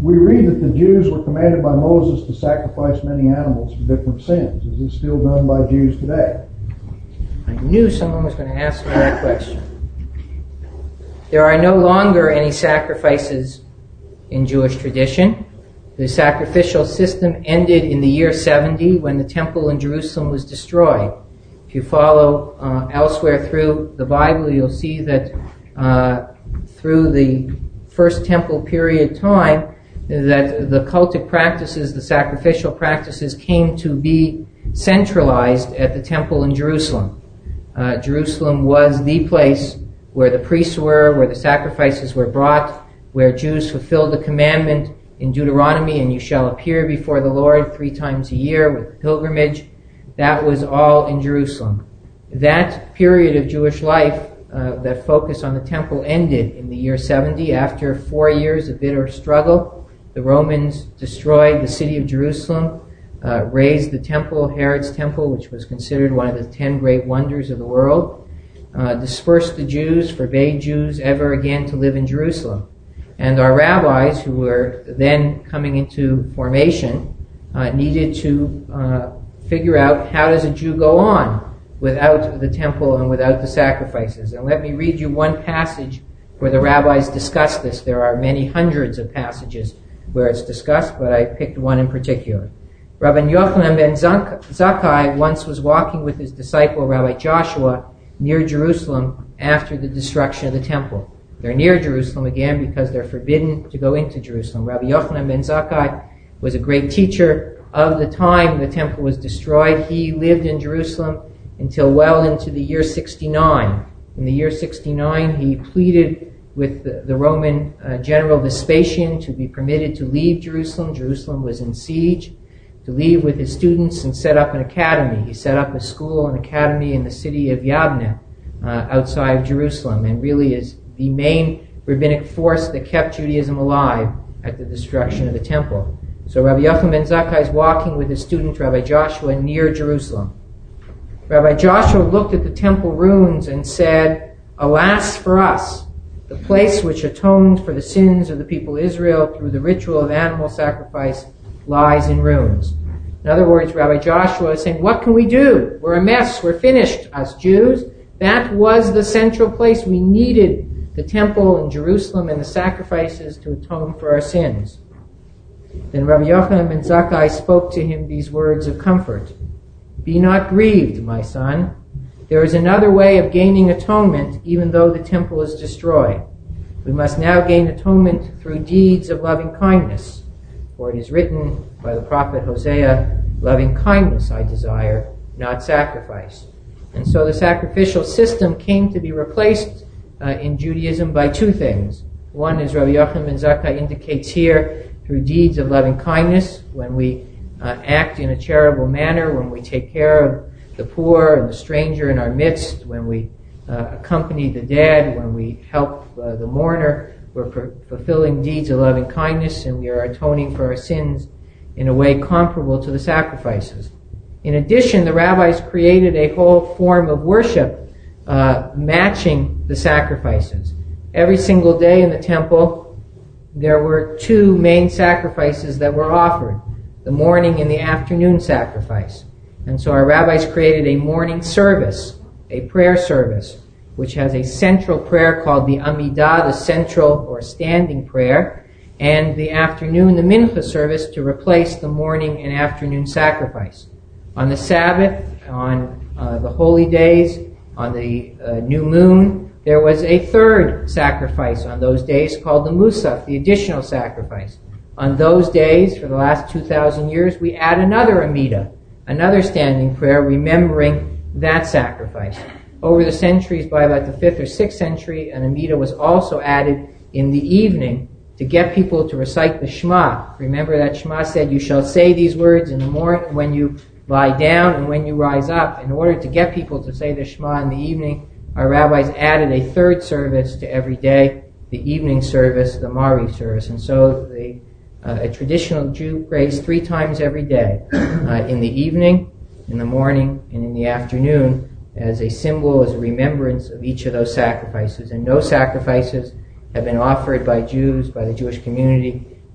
we read that the Jews were commanded by Moses to sacrifice many animals for different sins. Is this still done by Jews today?
I knew someone was going to ask me that question. There are no longer any sacrifices in Jewish tradition. The sacrificial system ended in the year seventy when the temple in Jerusalem was destroyed. If you follow uh, elsewhere through the Bible, you'll see that uh, through the first temple period time, that the cultic practices, the sacrificial practices, came to be centralized at the temple in Jerusalem. Uh, Jerusalem was the place where the priests were, where the sacrifices were brought, where Jews fulfilled the commandment in Deuteronomy, and you shall appear before the Lord three times a year with pilgrimage. That was all in Jerusalem. That period of Jewish life, uh, that focus on the temple, ended in the year seventy. After four years of bitter struggle, the Romans destroyed the city of Jerusalem, uh, razed the temple, Herod's temple, which was considered one of the ten great wonders of the world, uh, dispersed the Jews, forbade Jews ever again to live in Jerusalem. And our rabbis, who were then coming into formation, uh, needed to uh, figure out, how does a Jew go on without the temple and without the sacrifices? And let me read you one passage where the rabbis discuss this. There are many hundreds of passages where it's discussed, but I picked one in particular. Rabbi Yochanan ben Zakkai once was walking with his disciple Rabbi Joshua near Jerusalem after the destruction of the temple. They're near Jerusalem again because they're forbidden to go into Jerusalem. Rabbi Yochanan ben Zakkai was a great teacher of the time the temple was destroyed. He lived in Jerusalem until well into the year sixty-nine. In the year sixty-nine, he pleaded with the, the Roman uh, general Vespasian to be permitted to leave Jerusalem. Jerusalem was in siege. To leave with his students and set up an academy. He set up a school and academy in the city of Yavne, uh, outside of Jerusalem, and really is the main rabbinic force that kept Judaism alive at the destruction of the temple. So Rabbi Yochanan ben Zakkai is walking with his student Rabbi Joshua near Jerusalem. Rabbi Joshua looked at the temple ruins and said, "Alas for us, the place which atoned for the sins of the people of Israel through the ritual of animal sacrifice lies in ruins." In other words, Rabbi Joshua is saying, what can we do? We're a mess. We're finished, us Jews. That was the central place. We needed the temple in Jerusalem and the sacrifices to atone for our sins. Then Rabbi Yochanan ben Zakkai spoke to him these words of comfort. "Be not grieved, my son. There is another way of gaining atonement, even though the temple is destroyed. We must now gain atonement through deeds of loving kindness. For it is written by the prophet Hosea, 'Loving kindness I desire, not sacrifice.'" And so the sacrificial system came to be replaced uh, in Judaism by two things. One, as Rabbi Yochanan ben Zakkai indicates here, through deeds of loving kindness, when we uh, act in a charitable manner, when we take care of the poor and the stranger in our midst, when we uh, accompany the dead, when we help uh, the mourner, we're for fulfilling deeds of loving kindness, and we are atoning for our sins in a way comparable to the sacrifices. In addition, the rabbis created a whole form of worship uh, matching the sacrifices. Every single day in the temple, there were two main sacrifices that were offered, the morning and the afternoon sacrifice. And so our rabbis created a morning service, a prayer service, which has a central prayer called the Amidah, the central or standing prayer, and the afternoon, the Mincha service, to replace the morning and afternoon sacrifice. On the Sabbath, on uh, the holy days, on the uh, new moon, there was a third sacrifice on those days called the Musaf, the additional sacrifice. On those days, for the last two thousand years, we add another Amidah, another standing prayer, remembering that sacrifice. Over the centuries, by about the fifth or sixth century, an Amidah was also added in the evening to get people to recite the Shema. Remember that Shema said, "You shall say these words in the morning, when you lie down and when you rise up." In order to get people to say the Shema in the evening, our rabbis added a third service to every day, the evening service, the Mari service. And so the, uh, a traditional Jew prays three times every day, uh, in the evening, in the morning, and in the afternoon, as a symbol, as a remembrance of each of those sacrifices. And no sacrifices have been offered by Jews, by the Jewish community, of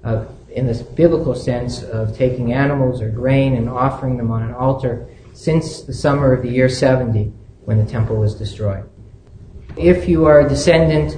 in this biblical sense of taking animals or grain and offering them on an altar since the summer of the year seventy when the temple was destroyed. If you are a descendant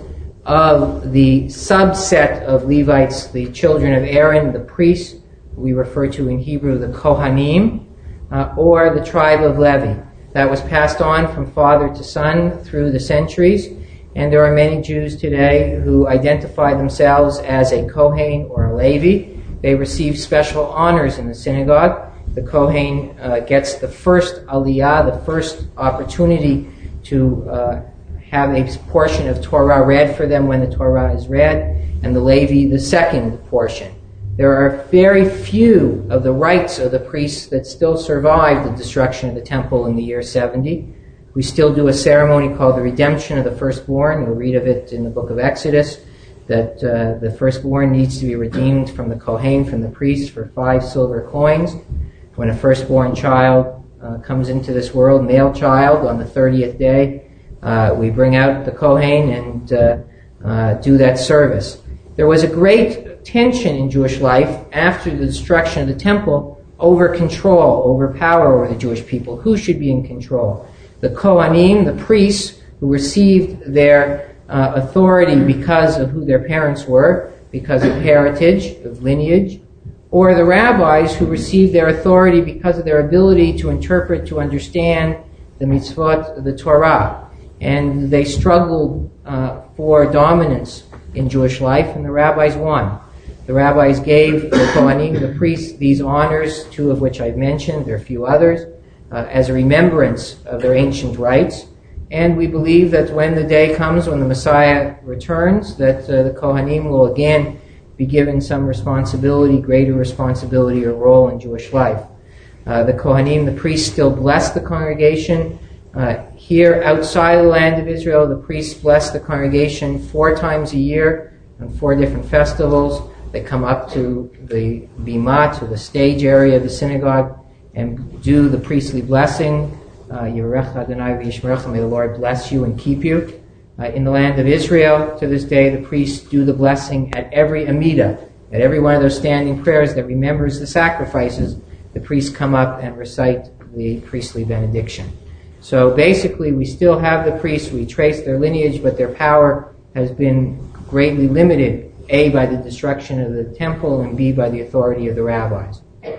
of the subset of Levites, the children of Aaron, the priests, we refer to in Hebrew the Kohanim, uh, or the tribe of Levi. That was passed on from father to son through the centuries, and there are many Jews today who identify themselves as a Kohen or a Levi. They receive special honors in the synagogue. The Kohen uh, gets the first aliyah, the first opportunity to uh, have a portion of Torah read for them when the Torah is read, and the Levi the second portion. There are very few of the rites of the priests that still survive the destruction of the temple in the year seventy. We still do a ceremony called the redemption of the firstborn. You'll read of it in the book of Exodus, that uh, the firstborn needs to be redeemed from the Kohen, from the priest, for five silver coins. When a firstborn child uh, comes into this world, male child, on the thirtieth day, uh, we bring out the Kohen and uh, uh, do that service. There was a great tension in Jewish life after the destruction of the temple over control, over power over the Jewish people. Who should be in control? The Kohanim, the priests, who received their uh, authority because of who their parents were, because of heritage, of lineage, or the rabbis who received their authority because of their ability to interpret, to understand the mitzvot, the Torah. And they struggled uh, for dominance in Jewish life, and the rabbis won. The rabbis gave the Kohanim, the priests, these honors, two of which I've mentioned, there are a few others, uh, as a remembrance of their ancient rites. And we believe that when the day comes, when the Messiah returns, that uh, the Kohanim will again be given some responsibility, greater responsibility or role in Jewish life. Uh, the Kohanim, the priests, still bless the congregation. Uh, here, outside of the land of Israel, the priests bless the congregation four times a year on four different festivals. They come up to the bima, to the stage area of the synagogue, and do the priestly blessing. Yirech Adonai v'yishmerecha, may the Lord bless you and keep you. Uh, in the land of Israel, to this day, the priests do the blessing at every Amidah, at every one of those standing prayers that remembers the sacrifices. The priests come up and recite the priestly benediction. So basically, we still have the priests. We trace their lineage, but their power has been greatly limited, A, by the destruction of the temple, and B, by the authority of the rabbis.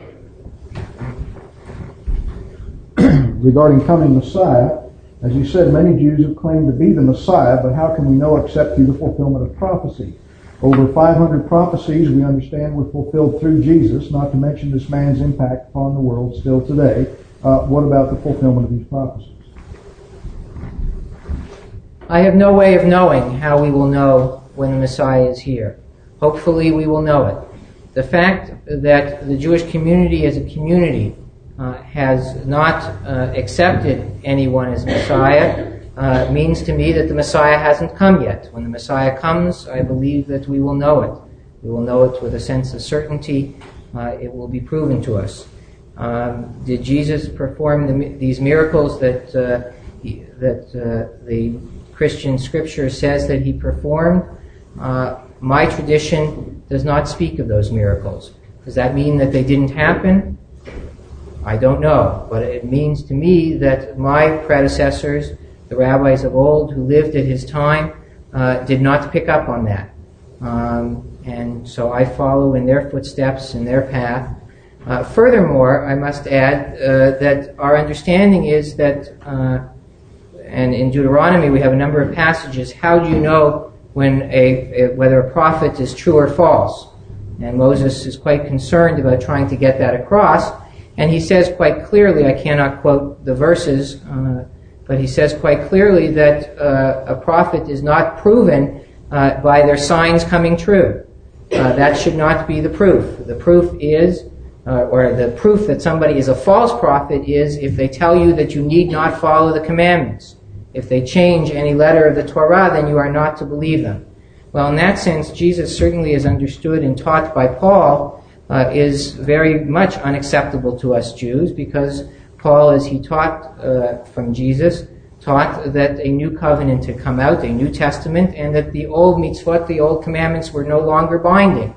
Regarding coming Messiah, as you said, many Jews have claimed to be the Messiah, but how can we know except through the fulfillment of prophecy? Over five hundred prophecies, we understand, were fulfilled through Jesus, not to mention this man's impact upon the world still today. Uh, what about the fulfillment of these prophecies?
I have no way of knowing how we will know when the Messiah is here. Hopefully we will know it. The fact that the Jewish community as a community uh, has not uh, accepted anyone as Messiah uh, means to me that the Messiah hasn't come yet. When the Messiah comes, I believe that we will know it. We will know it with a sense of certainty. Uh, it will be proven to us. Um, did Jesus perform the, these miracles that uh, he, that uh, the Christian scripture says that he performed? Uh, my tradition does not speak of those miracles. Does that mean that they didn't happen? I don't know, but it means to me that my predecessors, the rabbis of old who lived at his time, uh, did not pick up on that. Um, and so I follow in their footsteps, in their path. Uh, furthermore, I must add uh, that our understanding is that, uh, and in Deuteronomy we have a number of passages, how do you know when a, a whether a prophet is true or false? And Moses is quite concerned about trying to get that across. And he says quite clearly, I cannot quote the verses, uh, but he says quite clearly that uh, a prophet is not proven uh, by their signs coming true. Uh, that should not be the proof. The proof is, uh, or the proof that somebody is a false prophet is if they tell you that you need not follow the commandments. If they change any letter of the Torah, then you are not to believe them. Well, in that sense, Jesus certainly is understood and taught by Paul uh, is very much unacceptable to us Jews, because Paul, as he taught uh, from Jesus, taught that a new covenant had come out, a new testament, and that the old mitzvot, the old commandments, were no longer binding.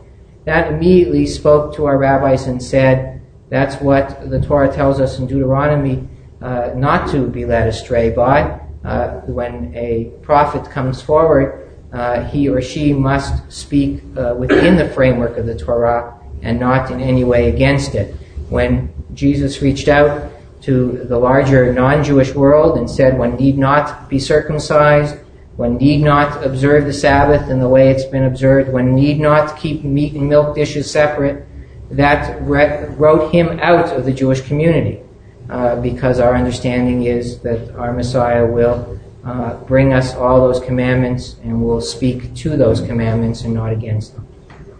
that immediately spoke to our rabbis and said, that's what the Torah tells us in Deuteronomy uh, not to be led astray by. Uh, when a prophet comes forward, uh, he or she must speak uh, within the framework of the Torah and not in any way against it. When Jesus reached out to the larger non-Jewish world and said one need not be circumcised, one need not observe the Sabbath in the way it's been observed, one need not keep meat and milk dishes separate, that wrote him out of the Jewish community, uh, because our understanding is that our Messiah will uh, bring us all those commandments and will speak to those commandments and not against them.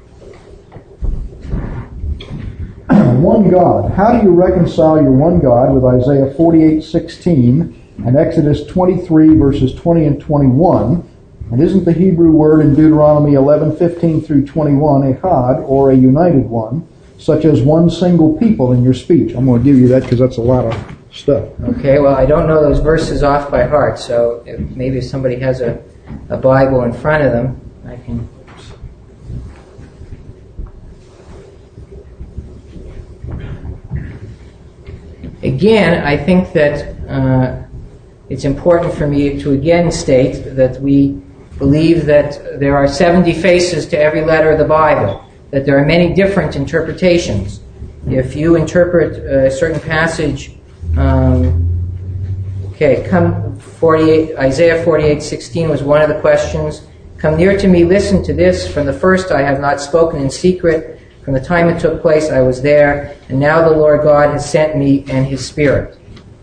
One God. How do you reconcile your one God with Isaiah forty-eight sixteen and Exodus twenty-three verses twenty and twenty-one? And isn't the Hebrew word in Deuteronomy eleven fifteen through twenty-one echad, or a united one, such as one single people in your speech? I'm going to give you that because that's a lot of stuff.
Okay, well, I don't know those verses off by heart, so if maybe if somebody has a, a Bible in front of them, I can... Again, I think that uh, it's important for me to again state that we believe that there are seventy faces to every letter of the Bible, that there are many different interpretations. If you interpret a certain passage, um, okay, come forty-eight, Isaiah forty-eight sixteen was one of the questions. Come near to me, listen to this. From the first I have not spoken in secret. From the time it took place, I was there, and now the Lord God has sent me and His Spirit.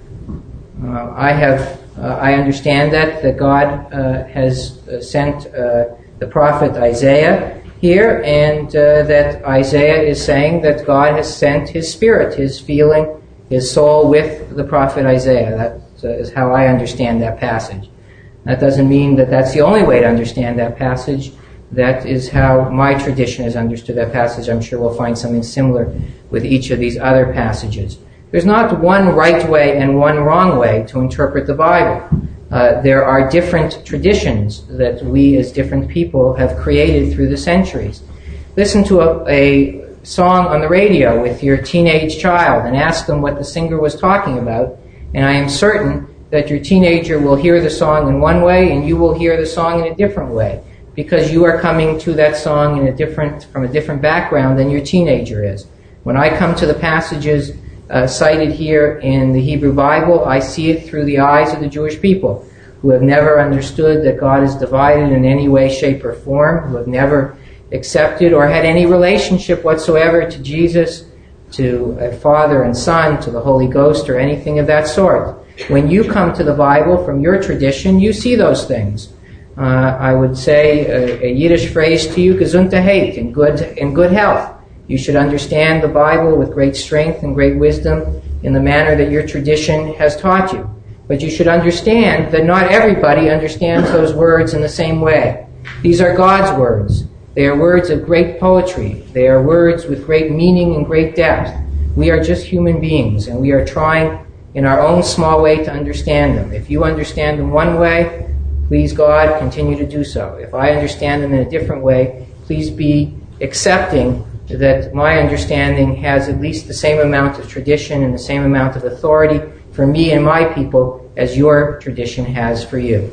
Uh, I have, uh, I understand that that God uh, has uh, sent uh, the prophet Isaiah here, and uh, that Isaiah is saying that God has sent His Spirit, His feeling, His soul with the prophet Isaiah. That uh, is how I understand that passage. That doesn't mean that that's the only way to understand that passage. That is how my tradition has understood that passage. I'm sure we'll find something similar with each of these other passages. There's not one right way and one wrong way to interpret the Bible. Uh, there are different traditions that we as different people have created through the centuries. Listen to a, a song on the radio with your teenage child and ask them what the singer was talking about, and I am certain that your teenager will hear the song in one way and you will hear the song in a different way, because you are coming to that song in a different, from a different background than your teenager is. When I come to the passages uh, cited here in the Hebrew Bible, I see it through the eyes of the Jewish people, who have never understood that God is divided in any way, shape, or form, who have never accepted or had any relationship whatsoever to Jesus, to a Father and Son, to the Holy Ghost, or anything of that sort. When you come to the Bible from your tradition, you see those things. Uh, I would say a, a Yiddish phrase to you, gesundheit, in good, in good health. You should understand the Bible with great strength and great wisdom in the manner that your tradition has taught you. But you should understand that not everybody understands those words in the same way. These are God's words. They are words of great poetry. They are words with great meaning and great depth. We are just human beings, and we are trying in our own small way to understand them. If you understand them one way, please God, continue to do so. If I understand them in a different way, please be accepting that my understanding has at least the same amount of tradition and the same amount of authority for me and my people as your tradition has for you.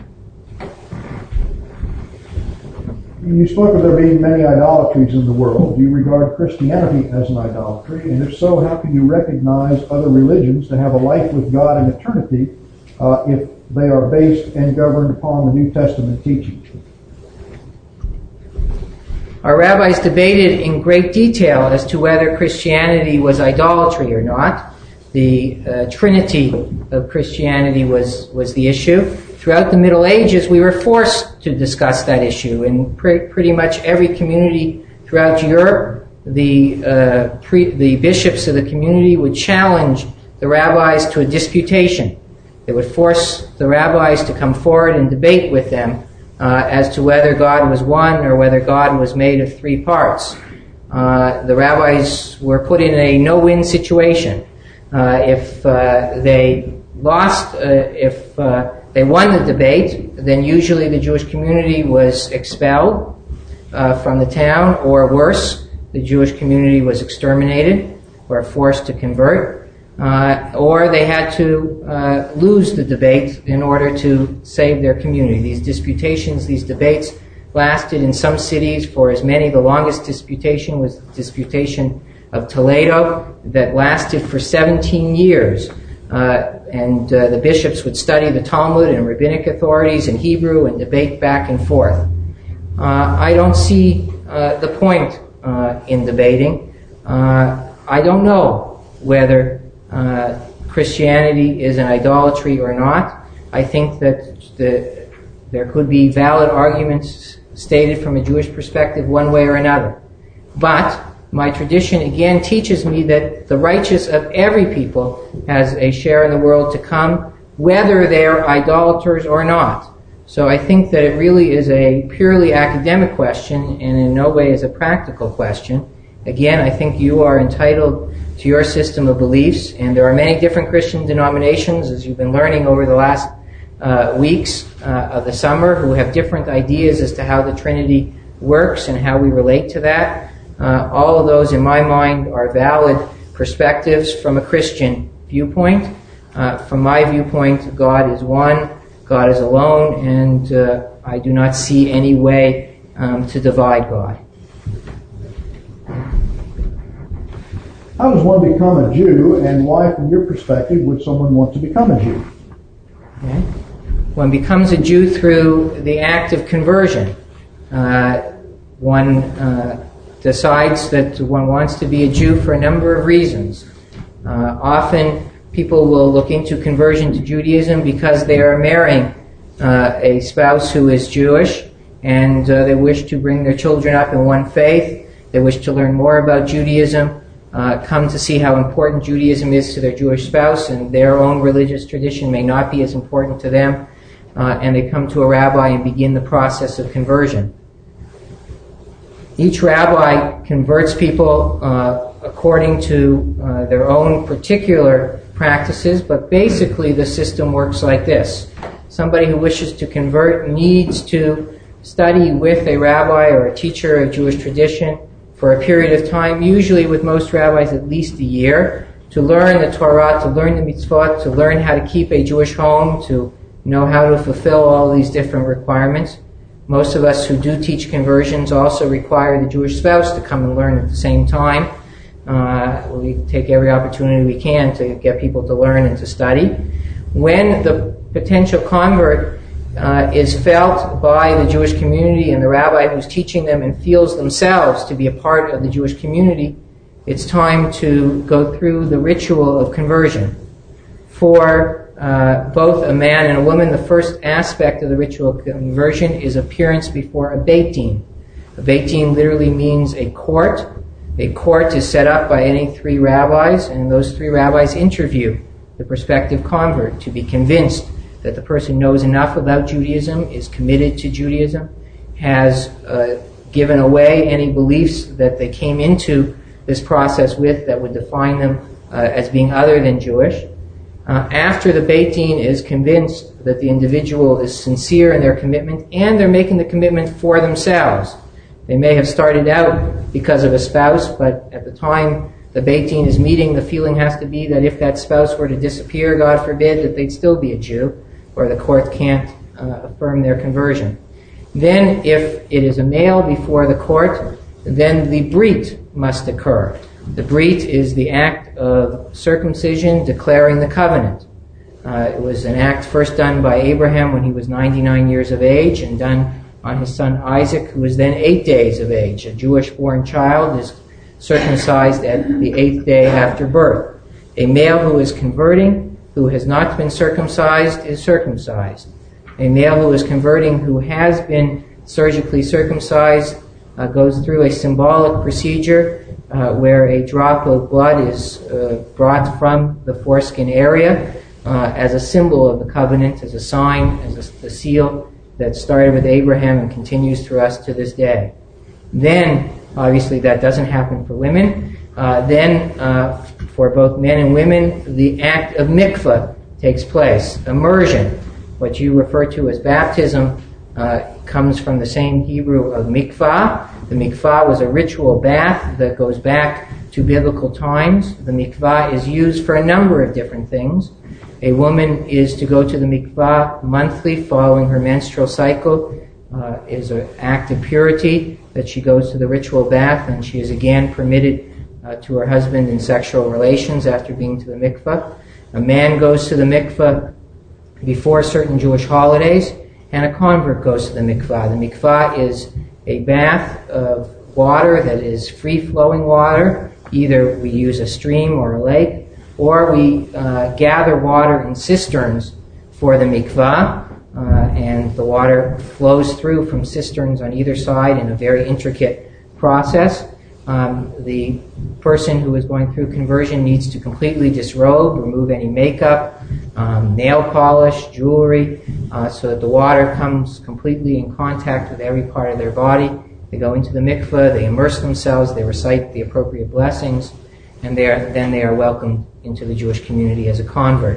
You spoke of there being many idolatries in the world. Do you regard Christianity as an idolatry? And if so, how can you recognize other religions that have a life with God in eternity uh, if they are based and governed upon the New Testament teaching?
Our rabbis debated in great detail as to whether Christianity was idolatry or not. The uh, Trinity of Christianity was, was the issue. Throughout the Middle Ages, we were forced to discuss that issue. In pre- pretty much every community throughout Europe, the, uh, pre- the bishops of the community would challenge the rabbis to a disputation. They would force the rabbis to come forward and debate with them uh, as to whether God was one or whether God was made of three parts. Uh, the rabbis were put in a no-win situation. Uh, if uh, they lost, uh, if uh, they won the debate, then usually the Jewish community was expelled uh, from the town, or worse, the Jewish community was exterminated or forced to convert, uh, or they had to uh, lose the debate in order to save their community. These disputations, these debates lasted in some cities for as many. The longest disputation was the disputation of Toledo that lasted for seventeen years. Uh, and uh, the bishops would study the Talmud and rabbinic authorities in Hebrew and debate back and forth. Uh, I don't see uh, the point uh, in debating. Uh, I don't know whether uh, Christianity is an idolatry or not. I think that the, there could be valid arguments stated from a Jewish perspective one way or another. But my tradition again teaches me that the righteous of every people has a share in the world to come, whether they're idolaters or not. So I think that it really is a purely academic question and in no way is a practical question. Again, I think you are entitled to your system of beliefs, and there are many different Christian denominations, as you've been learning over the last uh, weeks uh, of the summer, who have different ideas as to how the Trinity works and how we relate to that. Uh, all of those, in my mind, are valid perspectives from a Christian viewpoint. Uh, from my viewpoint, God is one, God is alone, and uh, I do not see any way um, to divide God.
How does one become a Jew, and why, from your perspective, would someone want to become a Jew?
Okay. One becomes a Jew through the act of conversion. Uh, one uh, decides that one wants to be a Jew for a number of reasons. Uh, often people will look into conversion to Judaism because they are marrying uh, a spouse who is Jewish, and uh, they wish to bring their children up in one faith. They wish to learn more about Judaism, uh, come to see how important Judaism is to their Jewish spouse, and their own religious tradition may not be as important to them, uh, and they come to a rabbi and begin the process of conversion. Each rabbi converts people uh, according to uh, their own particular practices, but basically the system works like this. Somebody who wishes to convert needs to study with a rabbi or a teacher of Jewish tradition for a period of time, usually with most rabbis at least a year, to learn the Torah, to learn the mitzvot, to learn how to keep a Jewish home, to know how to fulfill all these different requirements. Most of us who do teach conversions also require the Jewish spouse to come and learn at the same time. Uh, we take every opportunity we can to get people to learn and to study. When the potential convert uh, is felt by the Jewish community and the rabbi who's teaching them and feels themselves to be a part of the Jewish community, it's time to go through the ritual of conversion. For Uh, both a man and a woman, the first aspect of the ritual of conversion is appearance before a Beit Din. A Beit Din literally means a court. A court is set up by any three rabbis, and those three rabbis interview the prospective convert to be convinced that the person knows enough about Judaism, is committed to Judaism, has uh, given away any beliefs that they came into this process with that would define them uh, as being other than Jewish. Uh, after the Beit Din is convinced that the individual is sincere in their commitment and they're making the commitment for themselves. They may have started out because of a spouse, but at the time the Beit Din is meeting, the feeling has to be that if that spouse were to disappear, God forbid, that they'd still be a Jew, or the court can't uh, affirm their conversion. Then, if it is a male before the court, then the brit must occur. The brit is the act of circumcision declaring the covenant. Uh, it was an act first done by Abraham when he was ninety-nine years of age and done on his son Isaac, who was then eight days of age. A Jewish-born child is circumcised at the eighth day after birth. A male who is converting, who has not been circumcised, is circumcised. A male who is converting who has been surgically circumcised uh, goes through a symbolic procedure Uh, where a drop of blood is uh, brought from the foreskin area uh, as a symbol of the covenant, as a sign, as a, the seal that started with Abraham and continues through us to this day. Then, obviously that doesn't happen for women, uh, then uh, for both men and women, the act of mikvah takes place. Immersion, what you refer to as baptism, uh, comes from the same Hebrew of mikvah, The mikvah was a ritual bath that goes back to biblical times. The mikvah is used for a number of different things. A woman is to go to the mikvah monthly following her menstrual cycle. Uh, is an act of purity that she goes to the ritual bath, and she is again permitted uh, to her husband in sexual relations after being to the mikvah. A man goes to the mikvah before certain Jewish holidays, and a convert goes to the mikvah. The mikvah is a bath of water that is free-flowing water. Either we use a stream or a lake, or we uh, gather water in cisterns for the mikvah. Uh, and the water flows through from cisterns on either side in a very intricate process. Um, the person who is going through conversion needs to completely disrobe, remove any makeup, um, nail polish, jewelry, uh, so that the water comes completely in contact with every part of their body. They go into the mikveh, they immerse themselves, they recite the appropriate blessings, and they are, then they are welcomed into the Jewish community as a convert.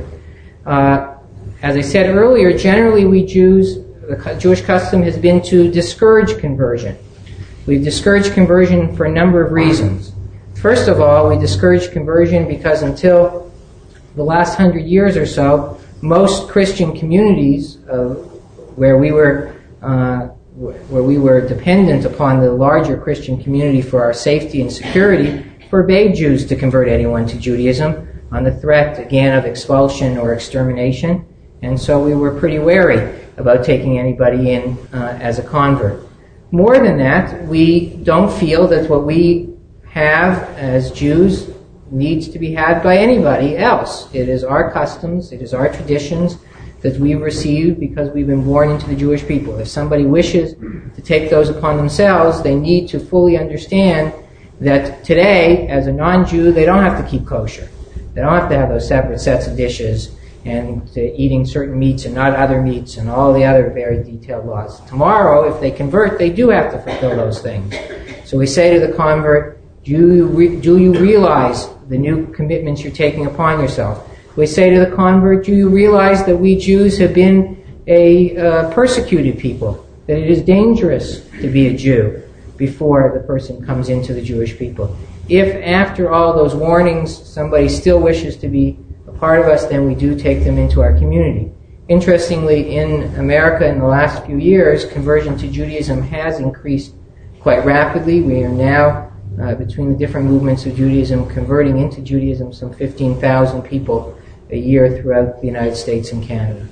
Uh, As I said earlier, generally we Jews, the Jewish custom has been to discourage conversion. We've discouraged conversion for a number of reasons. First of all, we discouraged conversion because until the last hundred years or so, most Christian communities uh, where we were uh, where we were dependent upon the larger Christian community for our safety and security forbade Jews to convert anyone to Judaism on the threat, again, of expulsion or extermination. And so we were pretty wary about taking anybody in uh, as a convert. More than that, we don't feel that what we have as Jews needs to be had by anybody else. It is our customs, it is our traditions that we received because we've been born into the Jewish people. If somebody wishes to take those upon themselves, they need to fully understand that today, as a non-Jew, they don't have to keep kosher. They don't have to have those separate sets of dishes and to eating certain meats and not other meats and all the other very detailed laws. Tomorrow, if they convert, they do have to fulfill those things. So we say to the convert, do you, re- do you realize the new commitments you're taking upon yourself? We say to the convert, do you realize that we Jews have been a uh, persecuted people, that it is dangerous to be a Jew before the person comes into the Jewish people? If after all those warnings somebody still wishes to be part of us, then we do take them into our community. Interestingly, in America in the last few years, conversion to Judaism has increased quite rapidly. We are now, uh, between the different movements of Judaism, converting into Judaism some fifteen thousand people a year throughout the United States and Canada.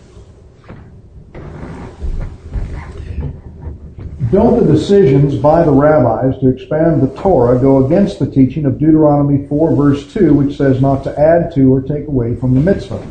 Don't the decisions by the rabbis to expand the Torah go against the teaching of Deuteronomy four, verse two, which says not to add to or take away from the mitzvah?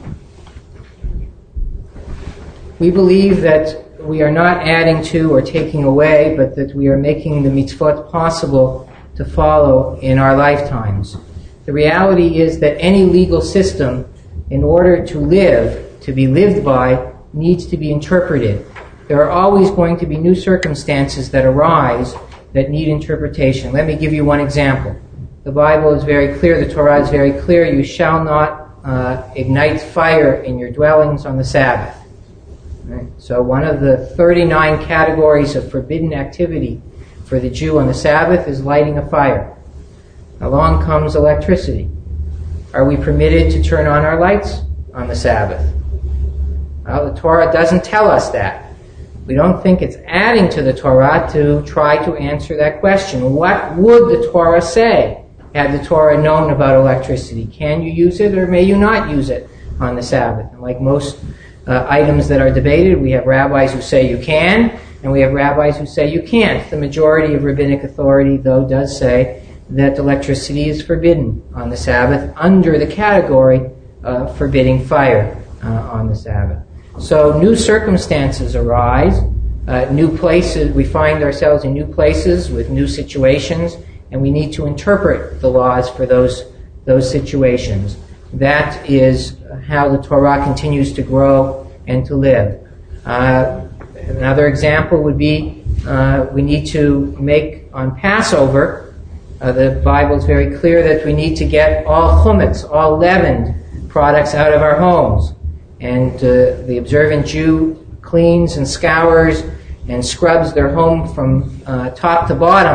We believe that we are not adding to or taking away, but that we are making the mitzvot possible to follow in our lifetimes. The reality is that any legal system, in order to live, to be lived by, needs to be interpreted. There are always going to be new circumstances that arise that need interpretation. Let me give you one example. The Bible is very clear, the Torah is very clear, you shall not uh, ignite fire in your dwellings on the Sabbath. Right? So one of the thirty-nine categories of forbidden activity for the Jew on the Sabbath is lighting a fire. Along comes electricity. Are we permitted to turn on our lights on the Sabbath? Well, the Torah doesn't tell us that. We don't think it's adding to the Torah to try to answer that question. What would the Torah say had the Torah known about electricity? Can you use it or may you not use it on the Sabbath? And like most uh, items that are debated, we have rabbis who say you can, and we have rabbis who say you can't. The majority of rabbinic authority, though, does say that electricity is forbidden on the Sabbath under the category of forbidding fire uh, on the Sabbath. So new circumstances arise, uh, new places, we find ourselves in new places with new situations, and we need to interpret the laws for those those situations. That is how the Torah continues to grow and to live. Uh, another example would be uh, we need to make on Passover, uh, the Bible is very clear that we need to get all chumetz, all leavened products out of our homes. And uh, the observant Jew cleans and scours and scrubs their home from uh, top to bottom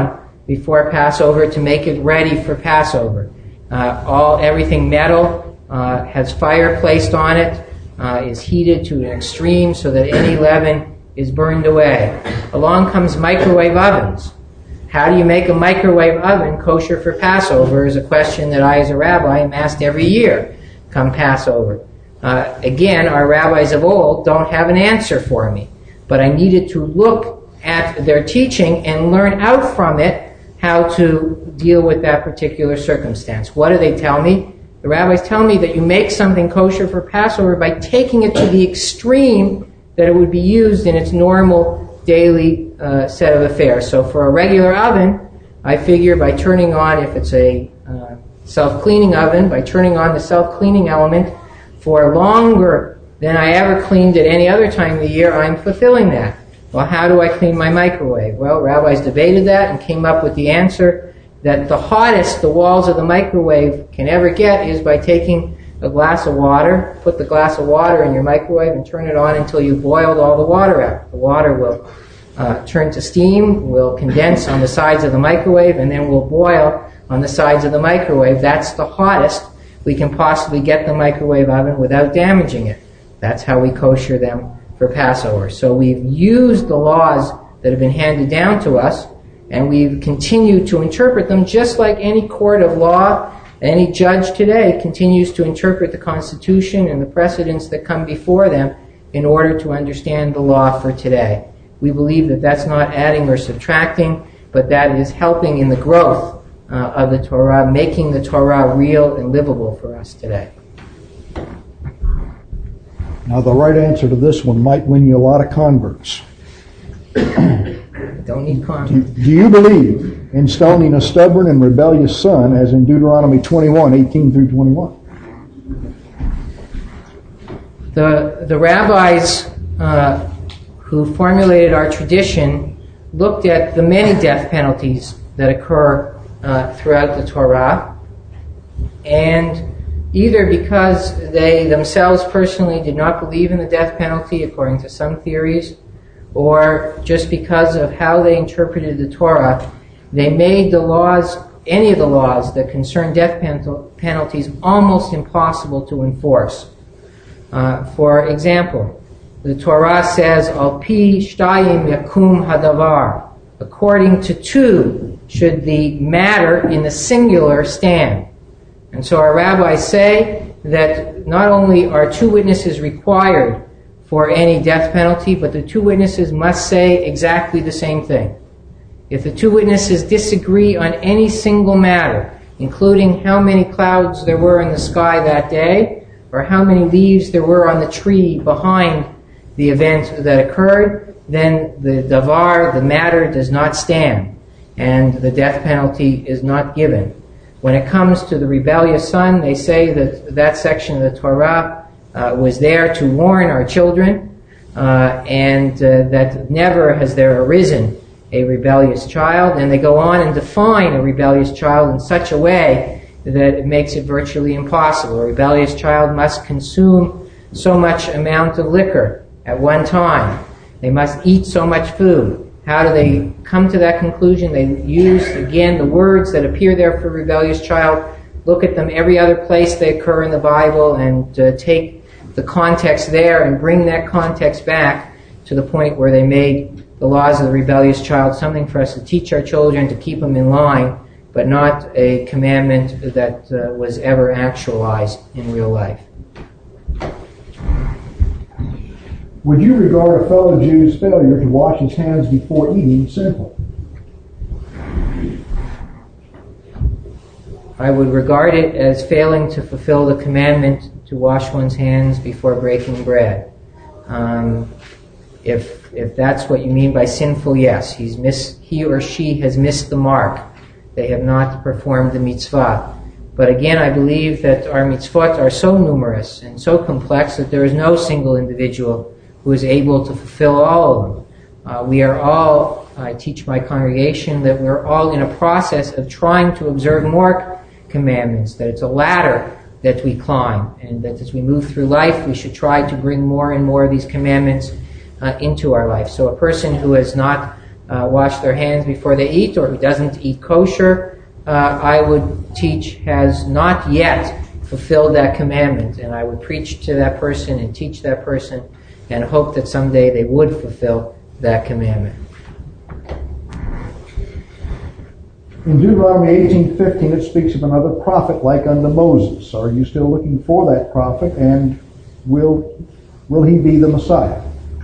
before Passover to make it ready for Passover. Uh, all everything metal uh, has fire placed on it, uh, is heated to an extreme so that any leaven is burned away. Along comes microwave ovens. How do you make a microwave oven kosher for Passover is a question that I as a rabbi am asked every year come Passover. Uh, again, our rabbis of old don't have an answer for me, but I needed to look at their teaching and learn out from it how to deal with that particular circumstance. What do they tell me? The rabbis tell me that you make something kosher for Passover by taking it to the extreme that it would be used in its normal daily uh, set of affairs. So for a regular oven, I figure by turning on, if it's a uh, self-cleaning oven, by turning on the self-cleaning element for longer than I ever cleaned at any other time of the year, I'm fulfilling that. Well, how do I clean my microwave? Well, rabbis debated that and came up with the answer that the hottest the walls of the microwave can ever get is by taking a glass of water, put the glass of water in your microwave and turn it on until you've boiled all the water out. The water will uh, turn to steam, will condense on the sides of the microwave, and then will boil on the sides of the microwave. That's the hottest we can possibly get the microwave oven without damaging it. That's how we kosher them for Passover. So we've used the laws that have been handed down to us, and we've continued to interpret them just like any court of law, any judge today continues to interpret the Constitution and the precedents that come before them in order to understand the law for today. We believe that that's not adding or subtracting, but that is helping in the growth uh, of the Torah, making the Torah real and livable for us today.
Now, the right answer to this one might win you a lot of converts.
Don't need converts.
Do you believe in stoning a stubborn and rebellious son, as in Deuteronomy twenty-one, eighteen through twenty-one?
The, the rabbis uh, who formulated our tradition looked at the many death penalties that occur uh, throughout the Torah, and either because they themselves personally did not believe in the death penalty, according to some theories, or just because of how they interpreted the Torah, they made the laws, any of the laws that concern death penalties, almost impossible to enforce. Uh, for example, the Torah says, Al pi shtayim yakum hadavar. According to two should the matter in the singular stand. And so our rabbis say that not only are two witnesses required for any death penalty, but the two witnesses must say exactly the same thing. If the two witnesses disagree on any single matter, including how many clouds there were in the sky that day, or how many leaves there were on the tree behind the event that occurred, then the davar, the matter, does not stand, and the death penalty is not given. When it comes to the rebellious son, they say that that section of the Torah uh, was there to warn our children, uh, and uh, that never has there arisen a rebellious child, and they go on and define a rebellious child in such a way that it makes it virtually impossible. A rebellious child must consume so much amount of liquor at one time. They must eat so much food. How do they come to that conclusion? They use, again, the words that appear there for rebellious child, look at them every other place they occur in the Bible, and uh, take the context there and bring that context back to the point where they made the laws of the rebellious child something for us to teach our children, to keep them in line, but not a commandment that uh, was ever actualized in real life.
Would you regard a fellow Jew's failure to wash his hands before eating sinful?
I would regard it as failing to fulfill the commandment to wash one's hands before breaking bread. Um, if if that's what you mean by sinful, yes, he's miss, he or she has missed the mark. They have not performed the mitzvah. But again, I believe that our mitzvot are so numerous and so complex that there is no single individual who is able to fulfill all of them. Uh, we are all, I teach my congregation that we're all in a process of trying to observe more commandments, that it's a ladder that we climb, and that as we move through life, we should try to bring more and more of these commandments uh, into our life. So a person who has not uh, wash their hands before they eat, or who doesn't eat kosher, uh, I would teach has not yet fulfilled that commandment. And I would preach to that person and teach that person and hope that someday they would fulfill that commandment.
In Deuteronomy eighteen fifteen, it speaks of another prophet like unto Moses. Are you still looking for that prophet, and will will he be the Messiah?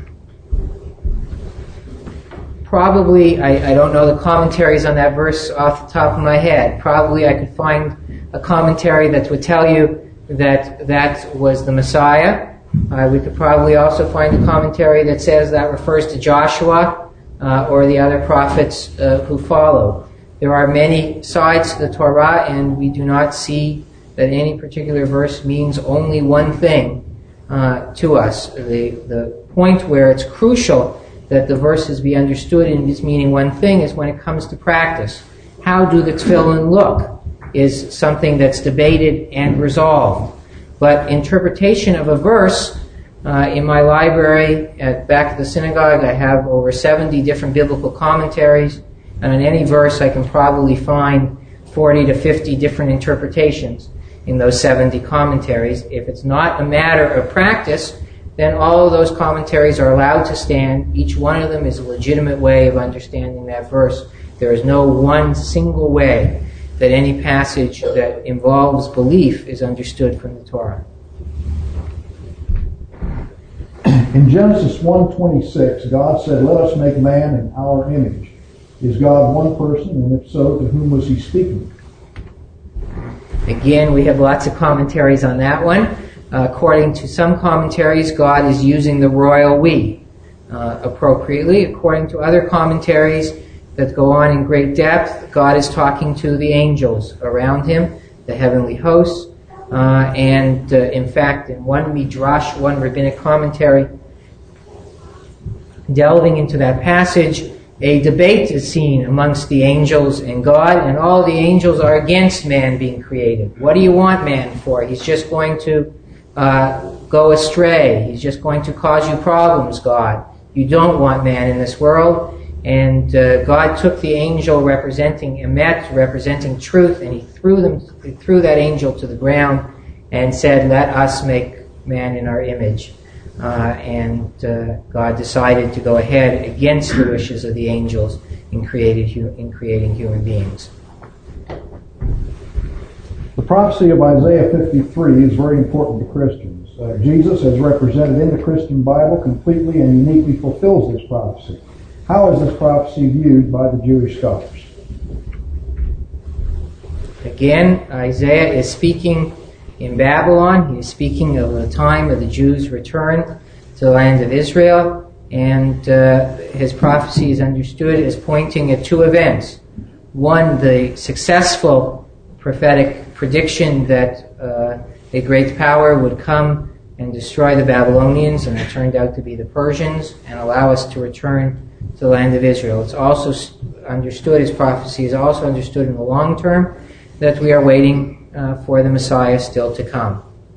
Probably, I, I don't know the commentaries on that verse off the top of my head. Probably I could find a commentary that would tell you that that was the Messiah. Uh, we could probably also find a commentary that says that refers to Joshua uh, or the other prophets uh, who follow. There are many sides to the Torah, and we do not see that any particular verse means only one thing uh, to us. The, the point where it's crucial that the verses be understood in its meaning one thing is when it comes to practice. How do the tefillin look is something that's debated and resolved. But interpretation of a verse, uh, in my library at back at the synagogue, I have over seventy different biblical commentaries. And on any verse, I can probably find forty to fifty different interpretations in those seventy commentaries. If it's not a matter of practice, then all of those commentaries are allowed to stand. Each one of them is a legitimate way of understanding that verse. There is no one single way that any passage that involves belief is understood from the Torah.
In Genesis one twenty-six, God said, "Let us make man in our image." Is God one person, and if so, to whom was he speaking?
Again, we have lots of commentaries on that one. Uh, according to some commentaries, God is using the royal we uh, appropriately. According to other commentaries that go on in great depth, God is talking to the angels around him, the heavenly hosts. Uh, and uh, in fact, in one midrash, one rabbinic commentary, delving into that passage, a debate is seen amongst the angels and God, and all the angels are against man being created. What do you want man for? He's just going to uh, go astray. He's just going to cause you problems, God. You don't want man in this world. And uh, God took the angel representing Emet, representing truth, and he threw them, he threw that angel to the ground and said, "Let us make man in our image." Uh, and uh, God decided to go ahead against the wishes of the angels in, created hu- in creating human beings.
The prophecy of Isaiah fifty-three is very important to Christians. Uh, Jesus, as represented in the Christian Bible, completely and uniquely fulfills this prophecy. How is this prophecy viewed by the Jewish scholars?
Again, Isaiah is speaking in Babylon. He is speaking of the time of the Jews' return to the land of Israel, and uh, his prophecy is understood as pointing at two events. One, the successful prophetic prediction that uh, a great power would come and destroy the Babylonians, and it turned out to be the Persians, and allow us to return to the land of Israel. It's also understood, his prophecy is also understood in the long term, that we are waiting Uh, for the Messiah still to come.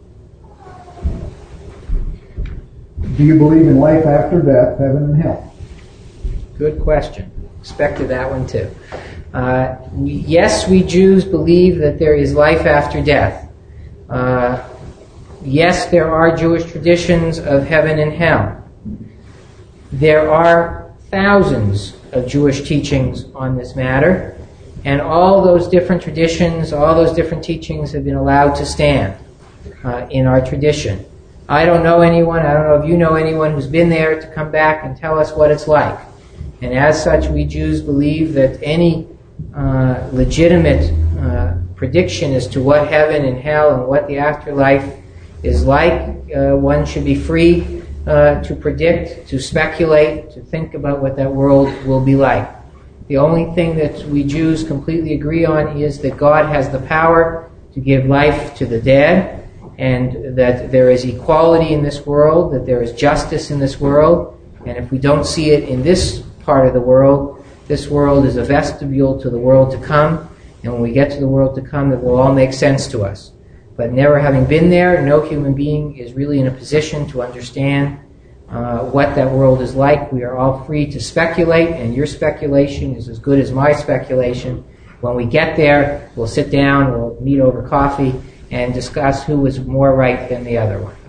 Do you believe in life after death, heaven and hell?
Good question. Expected that one too. Uh, we, yes, we Jews believe that there is life after death. Uh, yes, there are Jewish traditions of heaven and hell. There are thousands of Jewish teachings on this matter. And all those different traditions, all those different teachings have been allowed to stand uh, in our tradition. I don't know anyone, I don't know if you know anyone who's been there to come back and tell us what it's like. And as such, we Jews believe that any uh, legitimate uh, prediction as to what heaven and hell and what the afterlife is like, uh, one should be free uh, to predict, to speculate, to think about what that world will be like. The only thing that we Jews completely agree on is that God has the power to give life to the dead, and that there is equality in this world, that there is justice in this world, and if we don't see it in this part of the world, this world is a vestibule to the world to come, and when we get to the world to come, it will all make sense to us. But never having been there, no human being is really in a position to understand uh, what that world is like. We are all free to speculate, and your speculation is as good as my speculation. When we get there, we'll sit down, we'll meet over coffee, and discuss who was more right than the other one.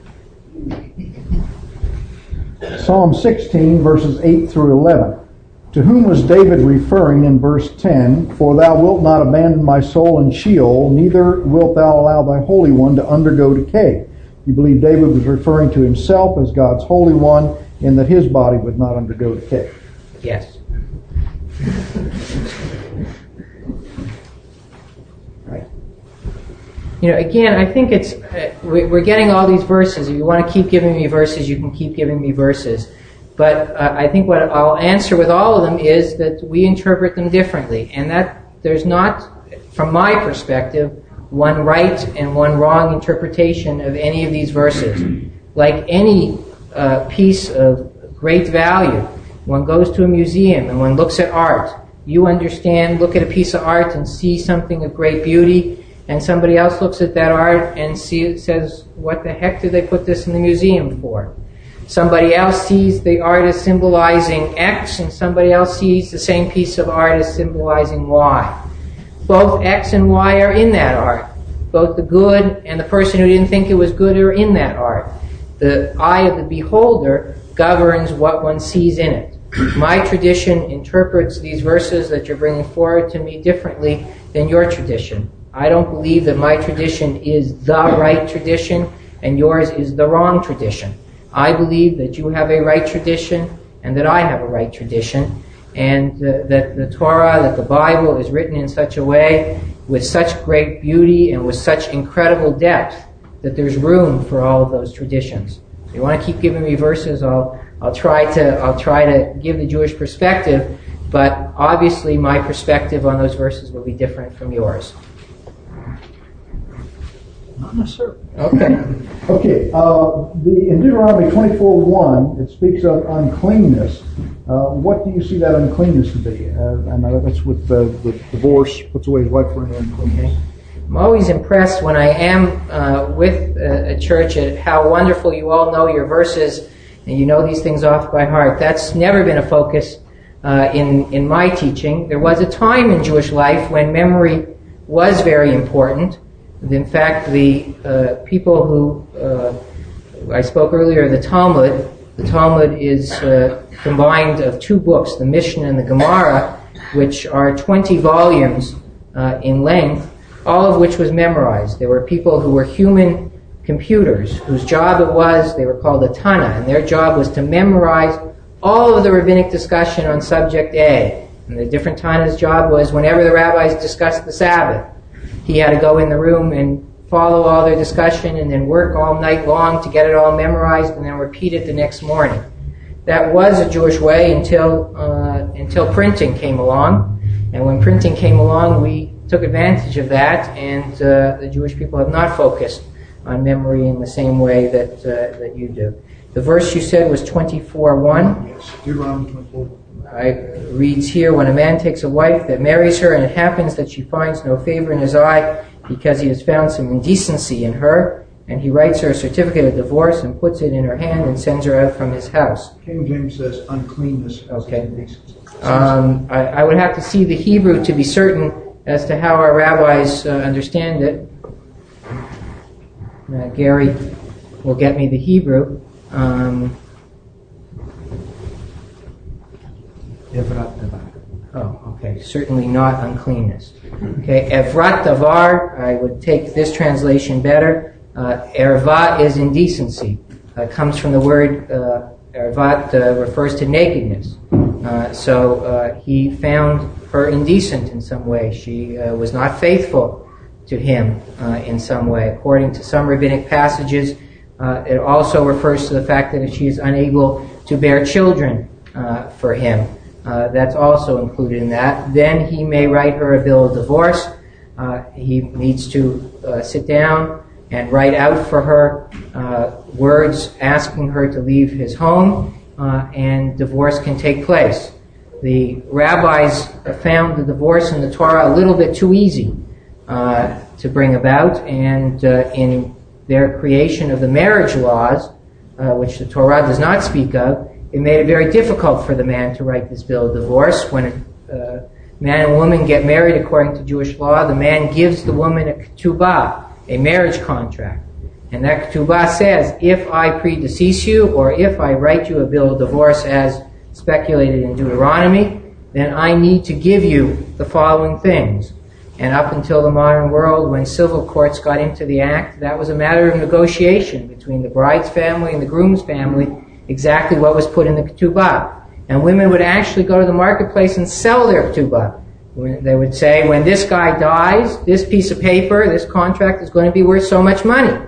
Psalm sixteen, verses eight through eleven. To whom was David referring in verse ten? For thou wilt not abandon my soul in Sheol, neither wilt thou allow thy Holy One to undergo decay. You believe David was referring to himself as God's Holy One, in that his body would not undergo decay.
Yes. Right. You know, again, I think it's, uh, we're getting all these verses. If you want to keep giving me verses, you can keep giving me verses. But uh, I think what I'll answer with all of them is that we interpret them differently. And that there's not, from my perspective, one right and one wrong interpretation of any of these verses. Like any uh, piece of great value, one goes to a museum and one looks at art. You understand, look at a piece of art and see something of great beauty, and somebody else looks at that art and see, says, what the heck did they put this in the museum for? Somebody else sees the art as symbolizing X, and somebody else sees the same piece of art as symbolizing Y. Both X and Y are in that art. Both the good and the person who didn't think it was good are in that art. The eye of the beholder governs what one sees in it. My tradition interprets these verses that you're bringing forward to me differently than your tradition. I don't believe that my tradition is the right tradition and yours is the wrong tradition. I believe that you have a right tradition and that I have a right tradition, and uh, that the Torah, that the Bible is written in such a way with such great beauty and with such incredible depth that there's room for all of those traditions. So you want to keep giving me verses, I'll I'll try to I'll try to give the Jewish perspective, but obviously my perspective on those verses will be different from yours.
Not necessarily.
Okay.
Okay. Uh, the, in Deuteronomy twenty-four one, it speaks of uncleanness. Uh, what do you see that uncleanness to be? Uh, and uh, that's with uh, the divorce, puts away his wife for any uncleanness.
Okay. I'm always impressed when I am uh, with a, a church at how wonderful you all know your verses and you know these things off by heart. That's never been a focus uh, in, in my teaching. There was a time in Jewish life when memory was very important. In fact, the uh, people who, uh, I spoke earlier, the Talmud, the Talmud is uh, combined of two books, the Mishnah and the Gemara, which are twenty volumes uh, in length, all of which was memorized. There were people who were human computers, whose job it was, they were called a Tana, and their job was to memorize all of the rabbinic discussion on subject A. And the different Tana's job was, whenever the rabbis discussed the Sabbath, he had to go in the room and follow all their discussion and then work all night long to get it all memorized and then repeat it the next morning. That was a Jewish way until uh, until printing came along. And when printing came along, we took advantage of that, and uh, the Jewish people have not focused on memory in the same way that uh, that you do. The verse you said was twenty-four one.
Yes, Deuteronomy twenty-four.
It reads here, when a man takes a wife that marries her, and it happens that she finds no favor in his eye because he has found some indecency in her, and he writes her a certificate of divorce and puts it in her hand and sends her out from his house.
King James says uncleanness.
Okay. Um, I, I would have to see the Hebrew to be certain as to how our rabbis uh, understand it. Uh, Gary will get me the Hebrew. Um, Oh, okay. Certainly not uncleanness. Okay, Evrat Davar, I would take this translation better. Uh, Erva is indecency. Uh, comes from the word, uh, Ervat uh, refers to nakedness. Uh, so uh, he found her indecent in some way. She uh, was not faithful to him uh, in some way. According to some rabbinic passages, uh, it also refers to the fact that she is unable to bear children uh, for him. Uh, that's also included in that. Then he may write her a bill of divorce. Uh, he needs to uh, sit down and write out for her uh, words asking her to leave his home, uh, and divorce can take place. The rabbis found the divorce in the Torah a little bit too easy uh, to bring about, and uh, in their creation of the marriage laws, uh, which the Torah does not speak of, it made it very difficult for the man to write this bill of divorce. When a uh, man and woman get married according to Jewish law, the man gives the woman a ketubah, a marriage contract. And that ketubah says, if I predecease you, or if I write you a bill of divorce as speculated in Deuteronomy, then I need to give you the following things. And up until the modern world, when civil courts got into the act, that was a matter of negotiation between the bride's family and the groom's family, exactly what was put in the ketubah. And women would actually go to the marketplace and sell their ketubah. They would say, when this guy dies, this piece of paper, this contract is going to be worth so much money.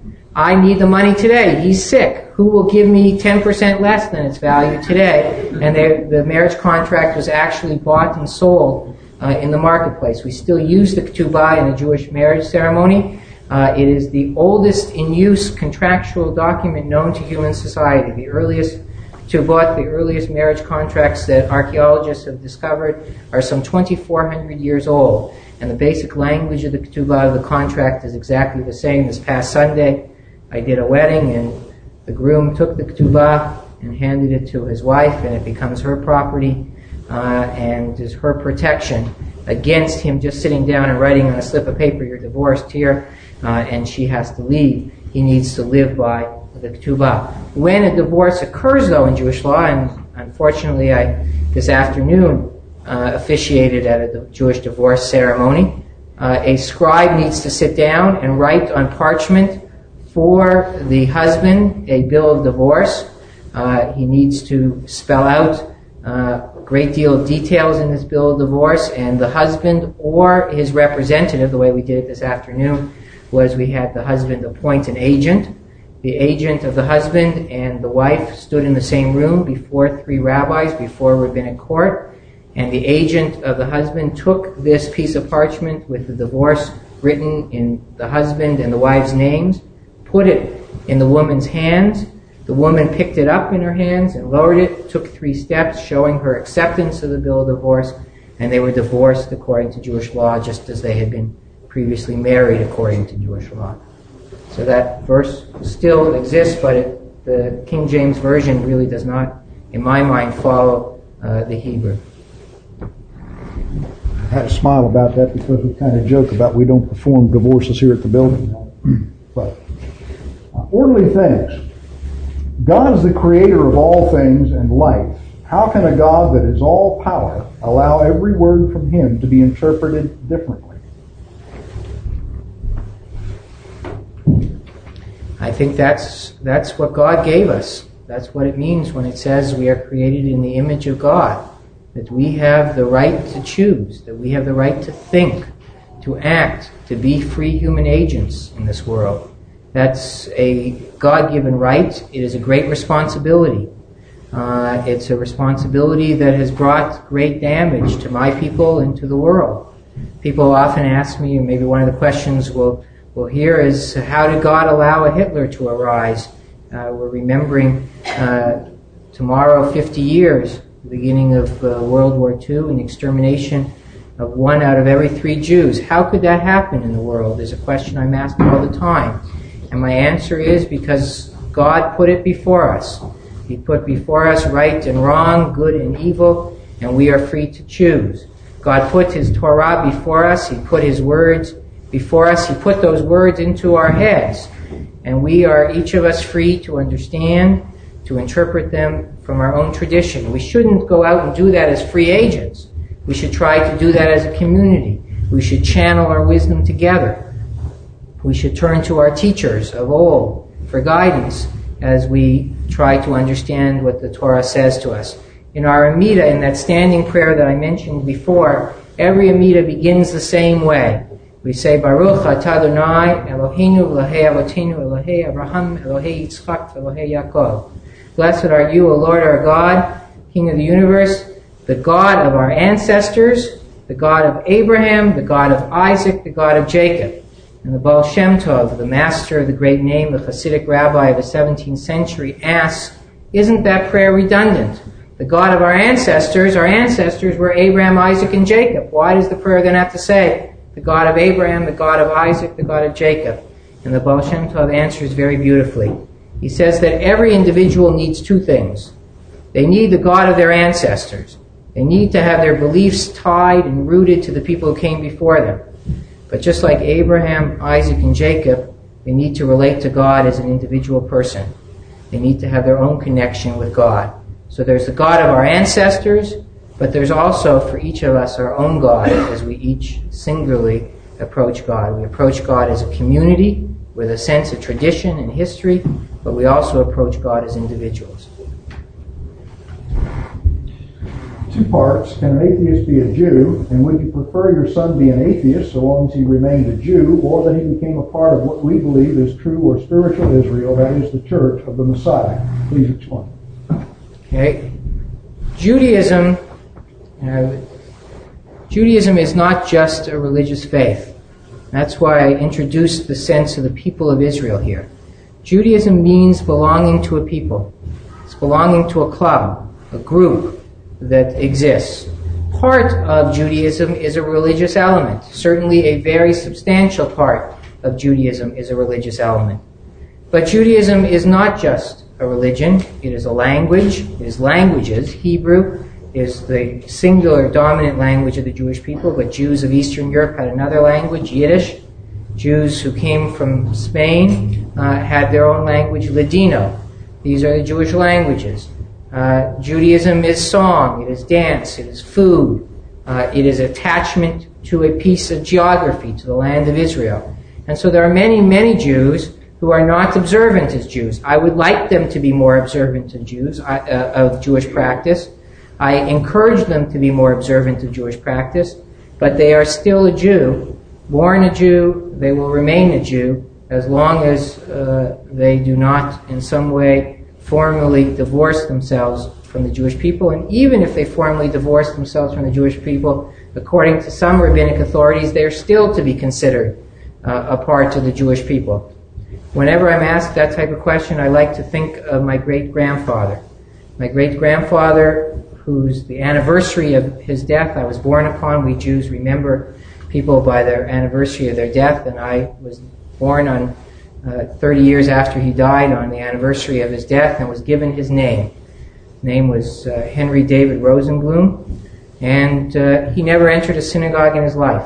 I need the money today. He's sick. Who will give me ten percent less than its value today? And they, the marriage contract was actually bought and sold uh, in the marketplace. We still use the ketubah in a Jewish marriage ceremony. Uh, it is the oldest in use contractual document known to human society. The earliest ketubot, the earliest marriage contracts that archaeologists have discovered are some twenty-four hundred years old. And the basic language of the ketubah of the contract is exactly the same. This past Sunday, I did a wedding, and the groom took the ketubah and handed it to his wife, and it becomes her property uh, and is her protection against him just sitting down and writing on a slip of paper, you're divorced here, uh, and she has to leave. He needs to live by the ketubah. When a divorce occurs, though, in Jewish law, and unfortunately I this afternoon uh, officiated at a Jewish divorce ceremony, uh, a scribe needs to sit down and write on parchment for the husband a bill of divorce. Uh, he needs to spell out uh, a great deal of details in this bill of divorce, and the husband or his representative, the way we did it this afternoon, was we had the husband appoint an agent. The agent of the husband and the wife stood in the same room before three rabbis, before rabbinic court, and the agent of the husband took this piece of parchment with the divorce written in the husband and the wife's names, put it in the woman's hands. The woman picked it up in her hands and lowered it, took three steps showing her acceptance of the bill of divorce, and they were divorced according to Jewish law, just as they had been previously married according to Jewish law. So that verse still exists, but it, the King James Version really does not, in my mind, follow uh, the Hebrew.
I had a smile about that because we kind of joke about we don't perform divorces here at the building. But uh, orderly things. God is the creator of all things and life. How can a God that is all power allow every word from him to be interpreted differently?
I think that's that's what God gave us. That's what it means when it says we are created in the image of God. That we have the right to choose, that we have the right to think, to act, to be free human agents in this world. That's a God-given right. It is a great responsibility. Uh, it's a responsibility that has brought great damage to my people and to the world. People often ask me, and maybe one of the questions we'll, we'll hear is, how did God allow a Hitler to arise? Uh, we're remembering uh, tomorrow fifty years, the beginning of uh, World War Two, and the extermination of one out of every three Jews. How could that happen in the world is a question I'm asked all the time. And my answer is because God put it before us. He put before us right and wrong, good and evil, and we are free to choose. God put his Torah before us. He put his words before us. He put those words into our heads. And we are, each of us, free to understand, to interpret them from our own tradition. We shouldn't go out and do that as free agents. We should try to do that as a community. We should channel our wisdom together. We should turn to our teachers of old for guidance as we try to understand what the Torah says to us. In our Amida, in that standing prayer that I mentioned before, every Amida begins the same way. We say, Baruch atah Adonai Eloheinu Elohei Avotenu Elohei Abraham Elohei Yitzchak Elohei Yaakov. Blessed are you, O Lord our God, King of the universe, the God of our ancestors, the God of Abraham, the God of Isaac, the God of Jacob. And the Baal Shem Tov, the master of the great name, the Hasidic rabbi of the seventeenth century, asks, isn't that prayer redundant? The God of our ancestors, our ancestors were Abraham, Isaac, and Jacob. Why does the prayer then have to say, the God of Abraham, the God of Isaac, the God of Jacob? And the Baal Shem Tov answers very beautifully. He says that every individual needs two things. They need the God of their ancestors. They need to have their beliefs tied and rooted to the people who came before them. But just like Abraham, Isaac, and Jacob, they need to relate to God as an individual person. They need to have their own connection with God. So there's the God of our ancestors, but there's also for each of us our own God as we each singularly approach God. We approach God as a community with a sense of tradition and history, but we also approach God as individuals.
Two parts. Can an atheist be a Jew? And would you prefer your son be an atheist so long as he remained a Jew, or that he became a part of what we believe is true or spiritual Israel, that is the church of the Messiah? Please explain.
Okay. Judaism, uh, Judaism is not just a religious faith. That's why I introduced the sense of the people of Israel here. Judaism means belonging to a people. It's belonging to a club, a group that exists. Part of Judaism is a religious element. Certainly a very substantial part of Judaism is a religious element. But Judaism is not just a religion. It is a language. It is languages. Hebrew is the singular dominant language of the Jewish people, but Jews of Eastern Europe had another language, Yiddish. Jews who came from Spain uh, had their own language, Ladino. These are the Jewish languages. Uh, Judaism is song, it is dance, it is food, uh, it is attachment to a piece of geography, to the land of Israel. And so there are many, many Jews who are not observant as Jews. I would like them to be more observant of Jews, uh, of Jewish practice. I encourage them to be more observant of Jewish practice, but they are still a Jew. Born a Jew, they will remain a Jew as long as uh, they do not in some way formally divorce themselves from the Jewish people. And even if they formally divorce themselves from the Jewish people, according to some rabbinic authorities, they are still to be considered uh, a part of the Jewish people. Whenever I'm asked that type of question, I like to think of my great-grandfather. My great-grandfather, whose the anniversary of his death I was born upon. We Jews remember people by their anniversary of their death, and I was born on Uh, thirty years after he died on the anniversary of his death and was given his name. His name was uh, Henry David Rosenblum, and uh, he never entered a synagogue in his life.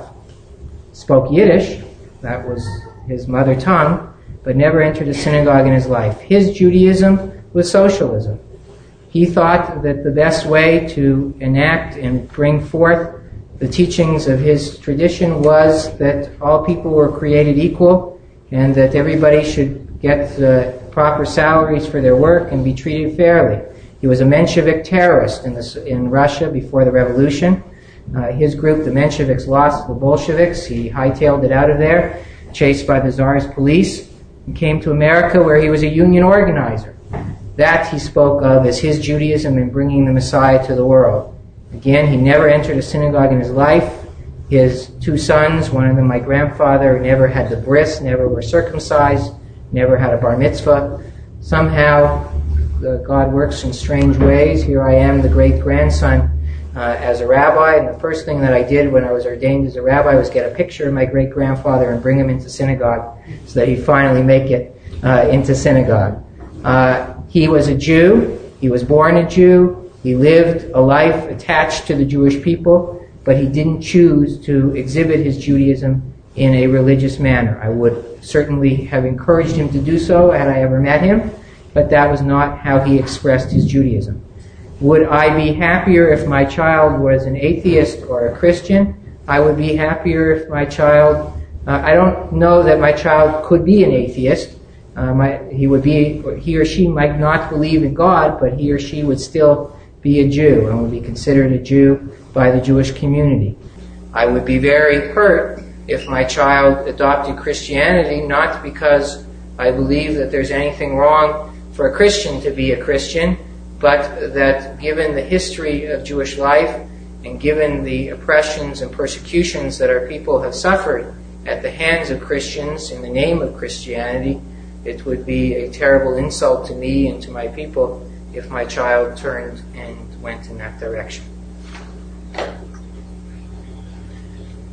Spoke Yiddish, that was his mother tongue, but never entered a synagogue in his life. His Judaism was socialism. He thought that the best way to enact and bring forth the teachings of his tradition was that all people were created equal, and that everybody should get the proper salaries for their work and be treated fairly. He was a Menshevik terrorist in, this, in Russia before the revolution. Uh, his group, the Mensheviks, lost the Bolsheviks. He hightailed it out of there, chased by the Tsar's police, and came to America where he was a union organizer. That he spoke of as his Judaism in bringing the Messiah to the world. Again, he never entered a synagogue in his life. His two sons, one of them my grandfather, never had the bris, never were circumcised, never had a bar mitzvah. Somehow, uh, God works in strange ways. Here I am, the great-grandson, uh, as a rabbi, and the first thing that I did when I was ordained as a rabbi was get a picture of my great-grandfather and bring him into synagogue so that he'd finally make it uh, into synagogue. Uh, he was a Jew. He was born a Jew. He lived a life attached to the Jewish people, but he didn't choose to exhibit his Judaism in a religious manner. I would certainly have encouraged him to do so had I ever met him, but that was not how he expressed his Judaism. Would I be happier if my child was an atheist or a Christian? I would be happier if my child, uh, I don't know that my child could be an atheist. Uh, my, he would be, he or she might not believe in God, but he or she would still be a Jew and would be considered a Jew by the Jewish community. I would be very hurt if my child adopted Christianity, not because I believe that there's anything wrong for a Christian to be a Christian, but that given the history of Jewish life and given the oppressions and persecutions that our people have suffered at the hands of Christians in the name of Christianity, it would be a terrible insult to me and to my people if my child turned and went in that direction.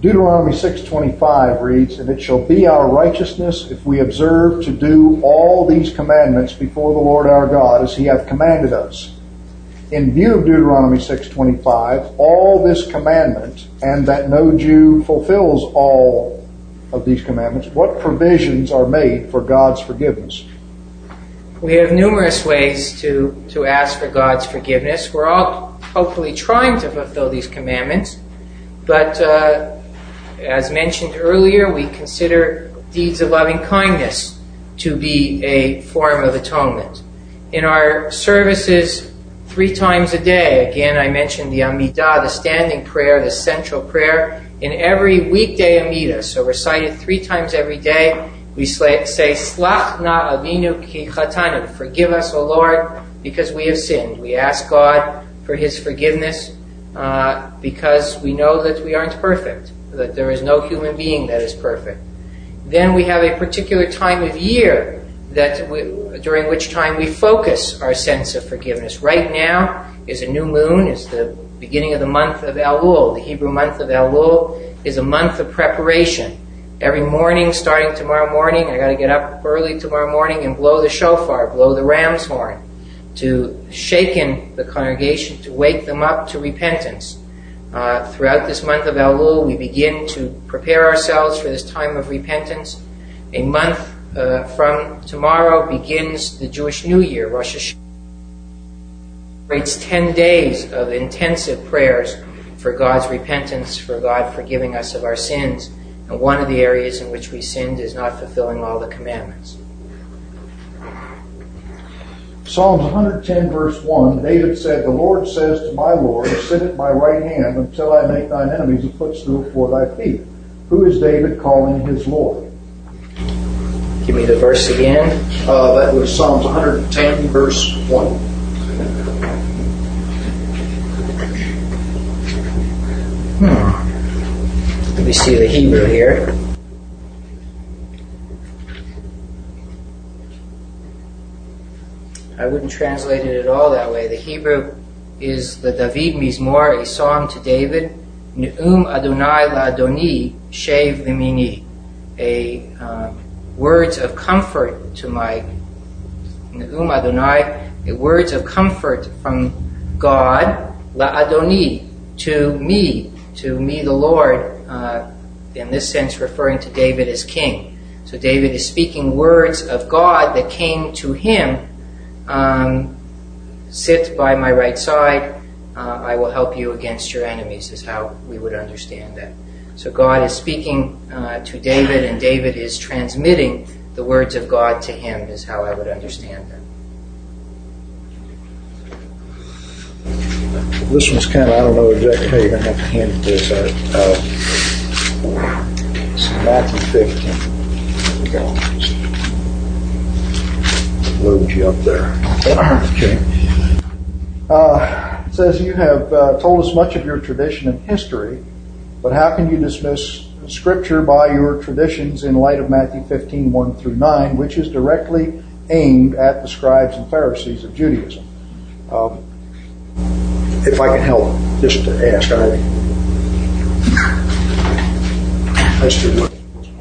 Deuteronomy six twenty-five reads, "And it shall be our righteousness if we observe to do all these commandments before the Lord our God as he hath commanded us." In view of Deuteronomy six twenty-five, all this commandment, and that no Jew fulfills all of these commandments, what provisions are made for God's forgiveness?
We have numerous ways to, to ask for God's forgiveness. We're all hopefully trying to fulfill these commandments, but uh, as mentioned earlier, we consider deeds of loving kindness to be a form of atonement. In our services three times a day, again I mentioned the Amidah, the standing prayer, the central prayer, in every weekday Amidah, so recited three times every day. We say, Slach na avinu ki chatanu, forgive us, O Lord, because we have sinned. We ask God for his forgiveness uh, because we know that we aren't perfect, that there is no human being that is perfect. Then we have a particular time of year that we, during which time we focus our sense of forgiveness. Right now is a new moon, is the beginning of the month of Elul. The Hebrew month of Elul is a month of preparation. Every morning, starting tomorrow morning, I got to get up early tomorrow morning and blow the shofar, blow the ram's horn, to shaken the congregation, to wake them up to repentance. Uh, throughout this month of Elul, we begin to prepare ourselves for this time of repentance. A month uh, from tomorrow begins the Jewish New Year, Rosh Hashanah. It's ten days of intensive prayers for God's repentance, for God forgiving us of our sins. And one of the areas in which we sinned is not fulfilling all the commandments.
Psalms one ten verse one, David said, "The Lord says to my Lord, sit at my right hand until I make thine enemies a footstool for thy feet." Who is David calling his Lord?
Give me the verse again.
Uh, that was Psalms one ten verse one.
Hmm. Let me see the Hebrew here. I wouldn't translate it at all that way. The Hebrew is the David Mizmor, a psalm to David. Ne'um Adonai la'Adoni shev limini. A uh, words of comfort to my Ne'um Adonai, a words of comfort from God la'Adoni, to me, to me the Lord. Uh, in this sense referring to David as king. So David is speaking words of God that came to him. Um, sit by my right side, uh, I will help you against your enemies, is how we would understand that. So God is speaking uh, to David, and David is transmitting the words of God to him, is how I would understand that.
This one's kind of, I don't know exactly how you're going to have to handle this. Uh, uh, it's Matthew fifteen. There we go. Load you up there. Okay. Uh, it says, "You have uh, told us much of your tradition and history, but how can you dismiss Scripture by your traditions in light of Matthew fifteen, one through nine, which is directly aimed at the scribes and Pharisees of Judaism?" Um, if I can help, just to ask, I, as to what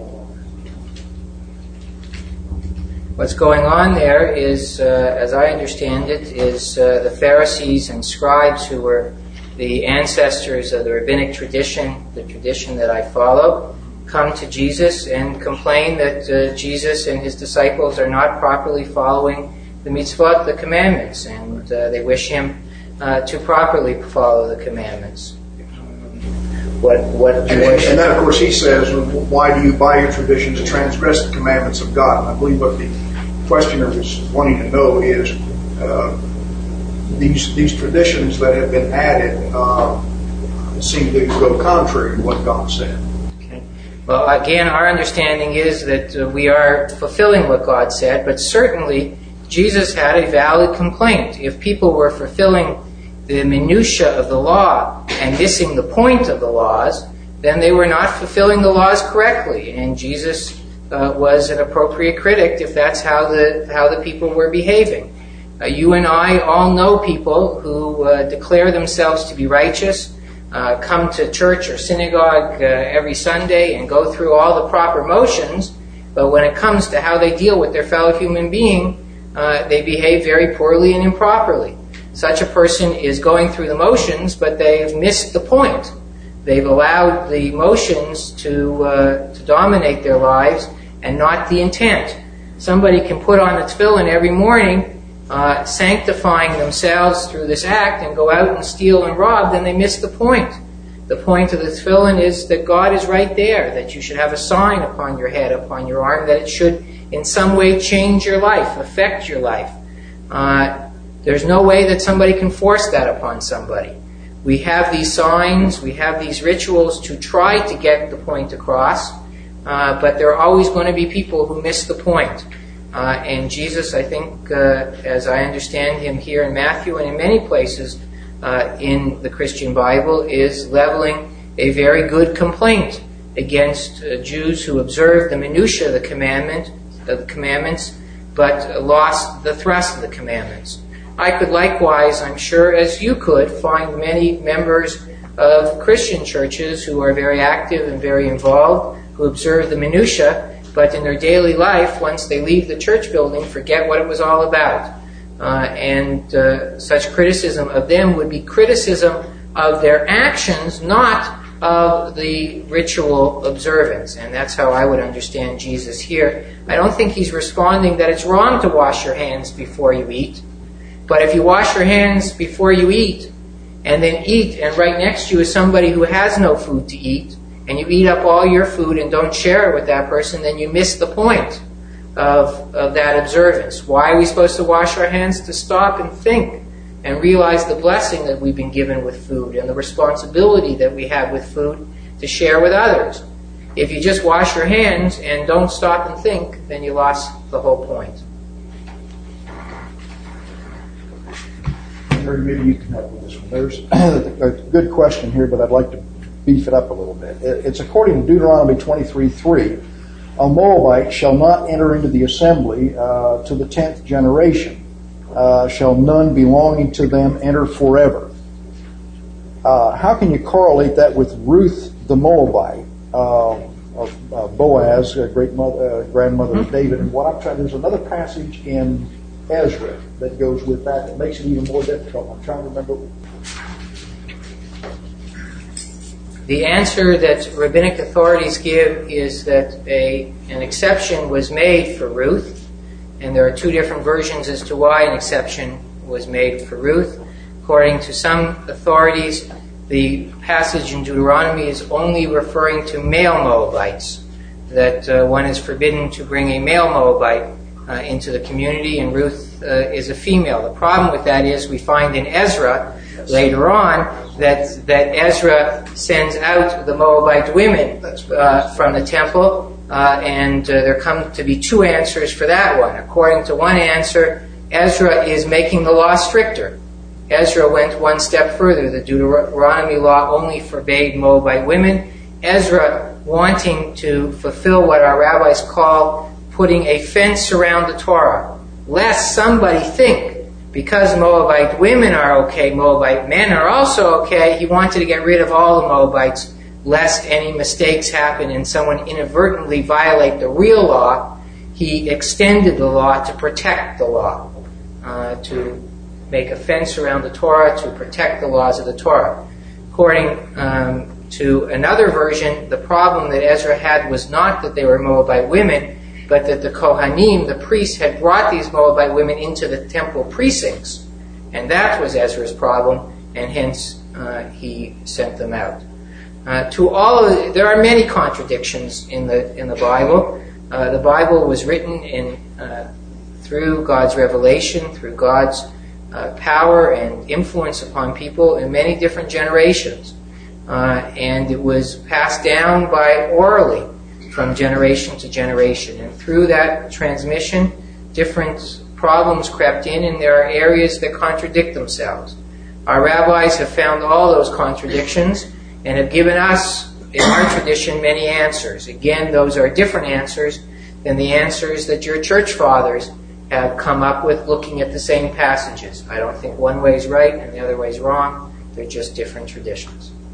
What's going on there is, uh, as I understand it, is uh, the Pharisees and scribes, who were the ancestors of the rabbinic tradition, the tradition that I follow, come to Jesus and complain that uh, Jesus and his disciples are not properly following the mitzvot, the commandments, and uh, they wish him uh, to properly follow the commandments. What, what,
and, and, and then, of course, he says, why do you, by your traditions, transgress the commandments of God? And I believe what the questioner was wanting to know is uh, these these traditions that have been added uh, seem to go contrary to what God said.
Okay. Well, again, our understanding is that uh, we are fulfilling what God said, but certainly Jesus had a valid complaint. If people were fulfilling the minutiae of the law and missing the point of the laws, then they were not fulfilling the laws correctly. And Jesus uh, was an appropriate critic if that's how the how the people were behaving. Uh, you and I all know people who uh, declare themselves to be righteous, uh, come to church or synagogue uh, every Sunday and go through all the proper motions, but when it comes to how they deal with their fellow human being, uh, they behave very poorly and improperly. Such a person is going through the motions, but they've missed the point. They've allowed the motions to, uh, to dominate their lives and not the intent. Somebody can put on a tefillin every morning, uh, sanctifying themselves through this act, and go out and steal and rob, then they miss the point. The point of the tefillin is that God is right there, that you should have a sign upon your head, upon your arm, that it should in some way change your life, affect your life. Uh, there's no way that somebody can force that upon somebody. We have these signs, we have these rituals to try to get the point across, uh, but there are always going to be people who miss the point. Uh, and Jesus, I think, uh, as I understand him here in Matthew and in many places uh, in the Christian Bible, is leveling a very good complaint against uh, Jews who observe the minutiae of the commandment, of the commandments, but lost the thrust of the commandments. I could likewise, I'm sure, as you could, find many members of Christian churches who are very active and very involved, who observe the minutiae, but in their daily life, once they leave the church building, forget what it was all about. Uh, and uh, such criticism of them would be criticism of their actions, not of the ritual observance. And that's how I would understand Jesus here. I don't think he's responding that it's wrong to wash your hands before you eat. But if you wash your hands before you eat, and then eat, and right next to you is somebody who has no food to eat, and you eat up all your food and don't share it with that person, then you miss the point of, of that observance. Why are we supposed to wash our hands? To stop and think and realize the blessing that we've been given with food and the responsibility that we have with food to share with others. If you just wash your hands and don't stop and think, then you lost the whole point.
Harry, maybe you can help with this one. There's a good question here, but I'd like to beef it up a little bit. It's according to Deuteronomy twenty-three three. A Moabite shall not enter into the assembly uh, to the tenth generation. Uh, shall none belonging to them enter forever. Uh, how can you correlate that with Ruth the Moabite, uh, of uh, Boaz, a great mother, uh, grandmother of David? And what I'm trying, there's another passage in Ezra that goes with that that makes it even more difficult. I'm trying to remember.
The answer that rabbinic authorities give is that a, an exception was made for Ruth, and there are two different versions as to why an exception was made for Ruth. According to some authorities, the passage in Deuteronomy is only referring to male Moabites, that uh, one is forbidden to bring a male Moabite uh, into the community, and Ruth uh, is a female. The problem with that is we find in Ezra later on that that Ezra sends out the Moabite women uh, from the temple, uh, and uh, there come to be two answers for that one. According to one answer, Ezra is making the law stricter. Ezra went one step further. The Deuteronomy law only forbade Moabite women. Ezra, wanting to fulfill what our rabbis call putting a fence around the Torah, lest somebody think because Moabite women are okay, Moabite men are also okay, he wanted to get rid of all the Moabites, lest any mistakes happen and someone inadvertently violate the real law. He extended the law to protect the law, uh, to make a fence around the Torah to protect the laws of the Torah. According um, to another version, the problem that Ezra had was not that they were Moabite women, but that the Kohanim, the priests, had brought these Moabite women into the temple precincts. And that was Ezra's problem, and hence uh, he sent them out. Uh, to all of the, there are many contradictions in the in the Bible. Uh, the Bible was written in uh, through God's revelation, through God's uh, power and influence upon people in many different generations. Uh, and it was passed down by orally from generation to generation. And through that transmission, different problems crept in, and there are areas that contradict themselves. Our rabbis have found all those contradictions and have given us, in our tradition, many answers. Again, those are different answers than the answers that your church fathers have come up with looking at the same passages. I don't think one way is right and the other way is wrong. They're just different traditions.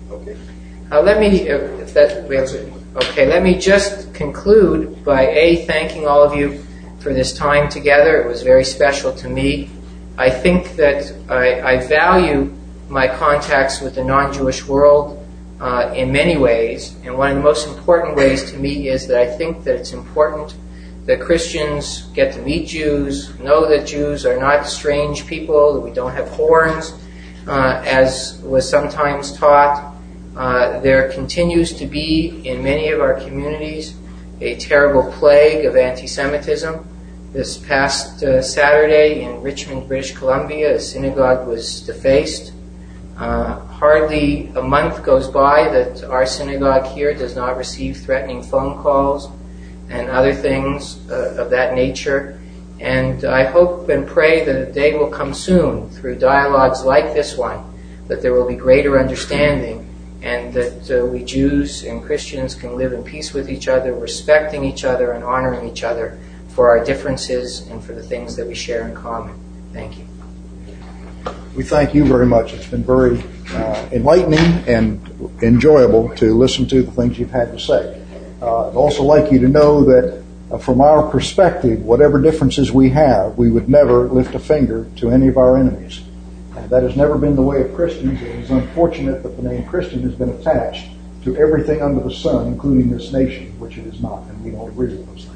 Okay.
Uh, let me, uh, if that, we have, okay, let me just conclude by A, thanking all of you for this time together. It was very special to me. I think that I, I value my contacts with the non-Jewish world uh, in many ways, and one of the most important ways to me is that I think that it's important that Christians get to meet Jews, know that Jews are not strange people, that we don't have horns, uh, as was sometimes taught. Uh, there continues to be, in many of our communities, a terrible plague of anti-Semitism. This past uh, Saturday in Richmond, British Columbia, a synagogue was defaced. Uh, hardly a month goes by that our synagogue here does not receive threatening phone calls and other things uh, of that nature. And I hope and pray that a day will come soon through dialogues like this one, that there will be greater understanding and that uh, we Jews and Christians can live in peace with each other, respecting each other and honoring each other for our differences and for the things that we share in common. Thank you.
We thank you very much. It's been very uh, enlightening and enjoyable to listen to the things you've had to say. Uh, I'd also like you to know that uh, from our perspective, whatever differences we have, we would never lift a finger to any of our enemies. And that has never been the way of Christians. It is unfortunate that the name Christian has been attached to everything under the sun, including this nation, which it is not, and we don't agree with those things.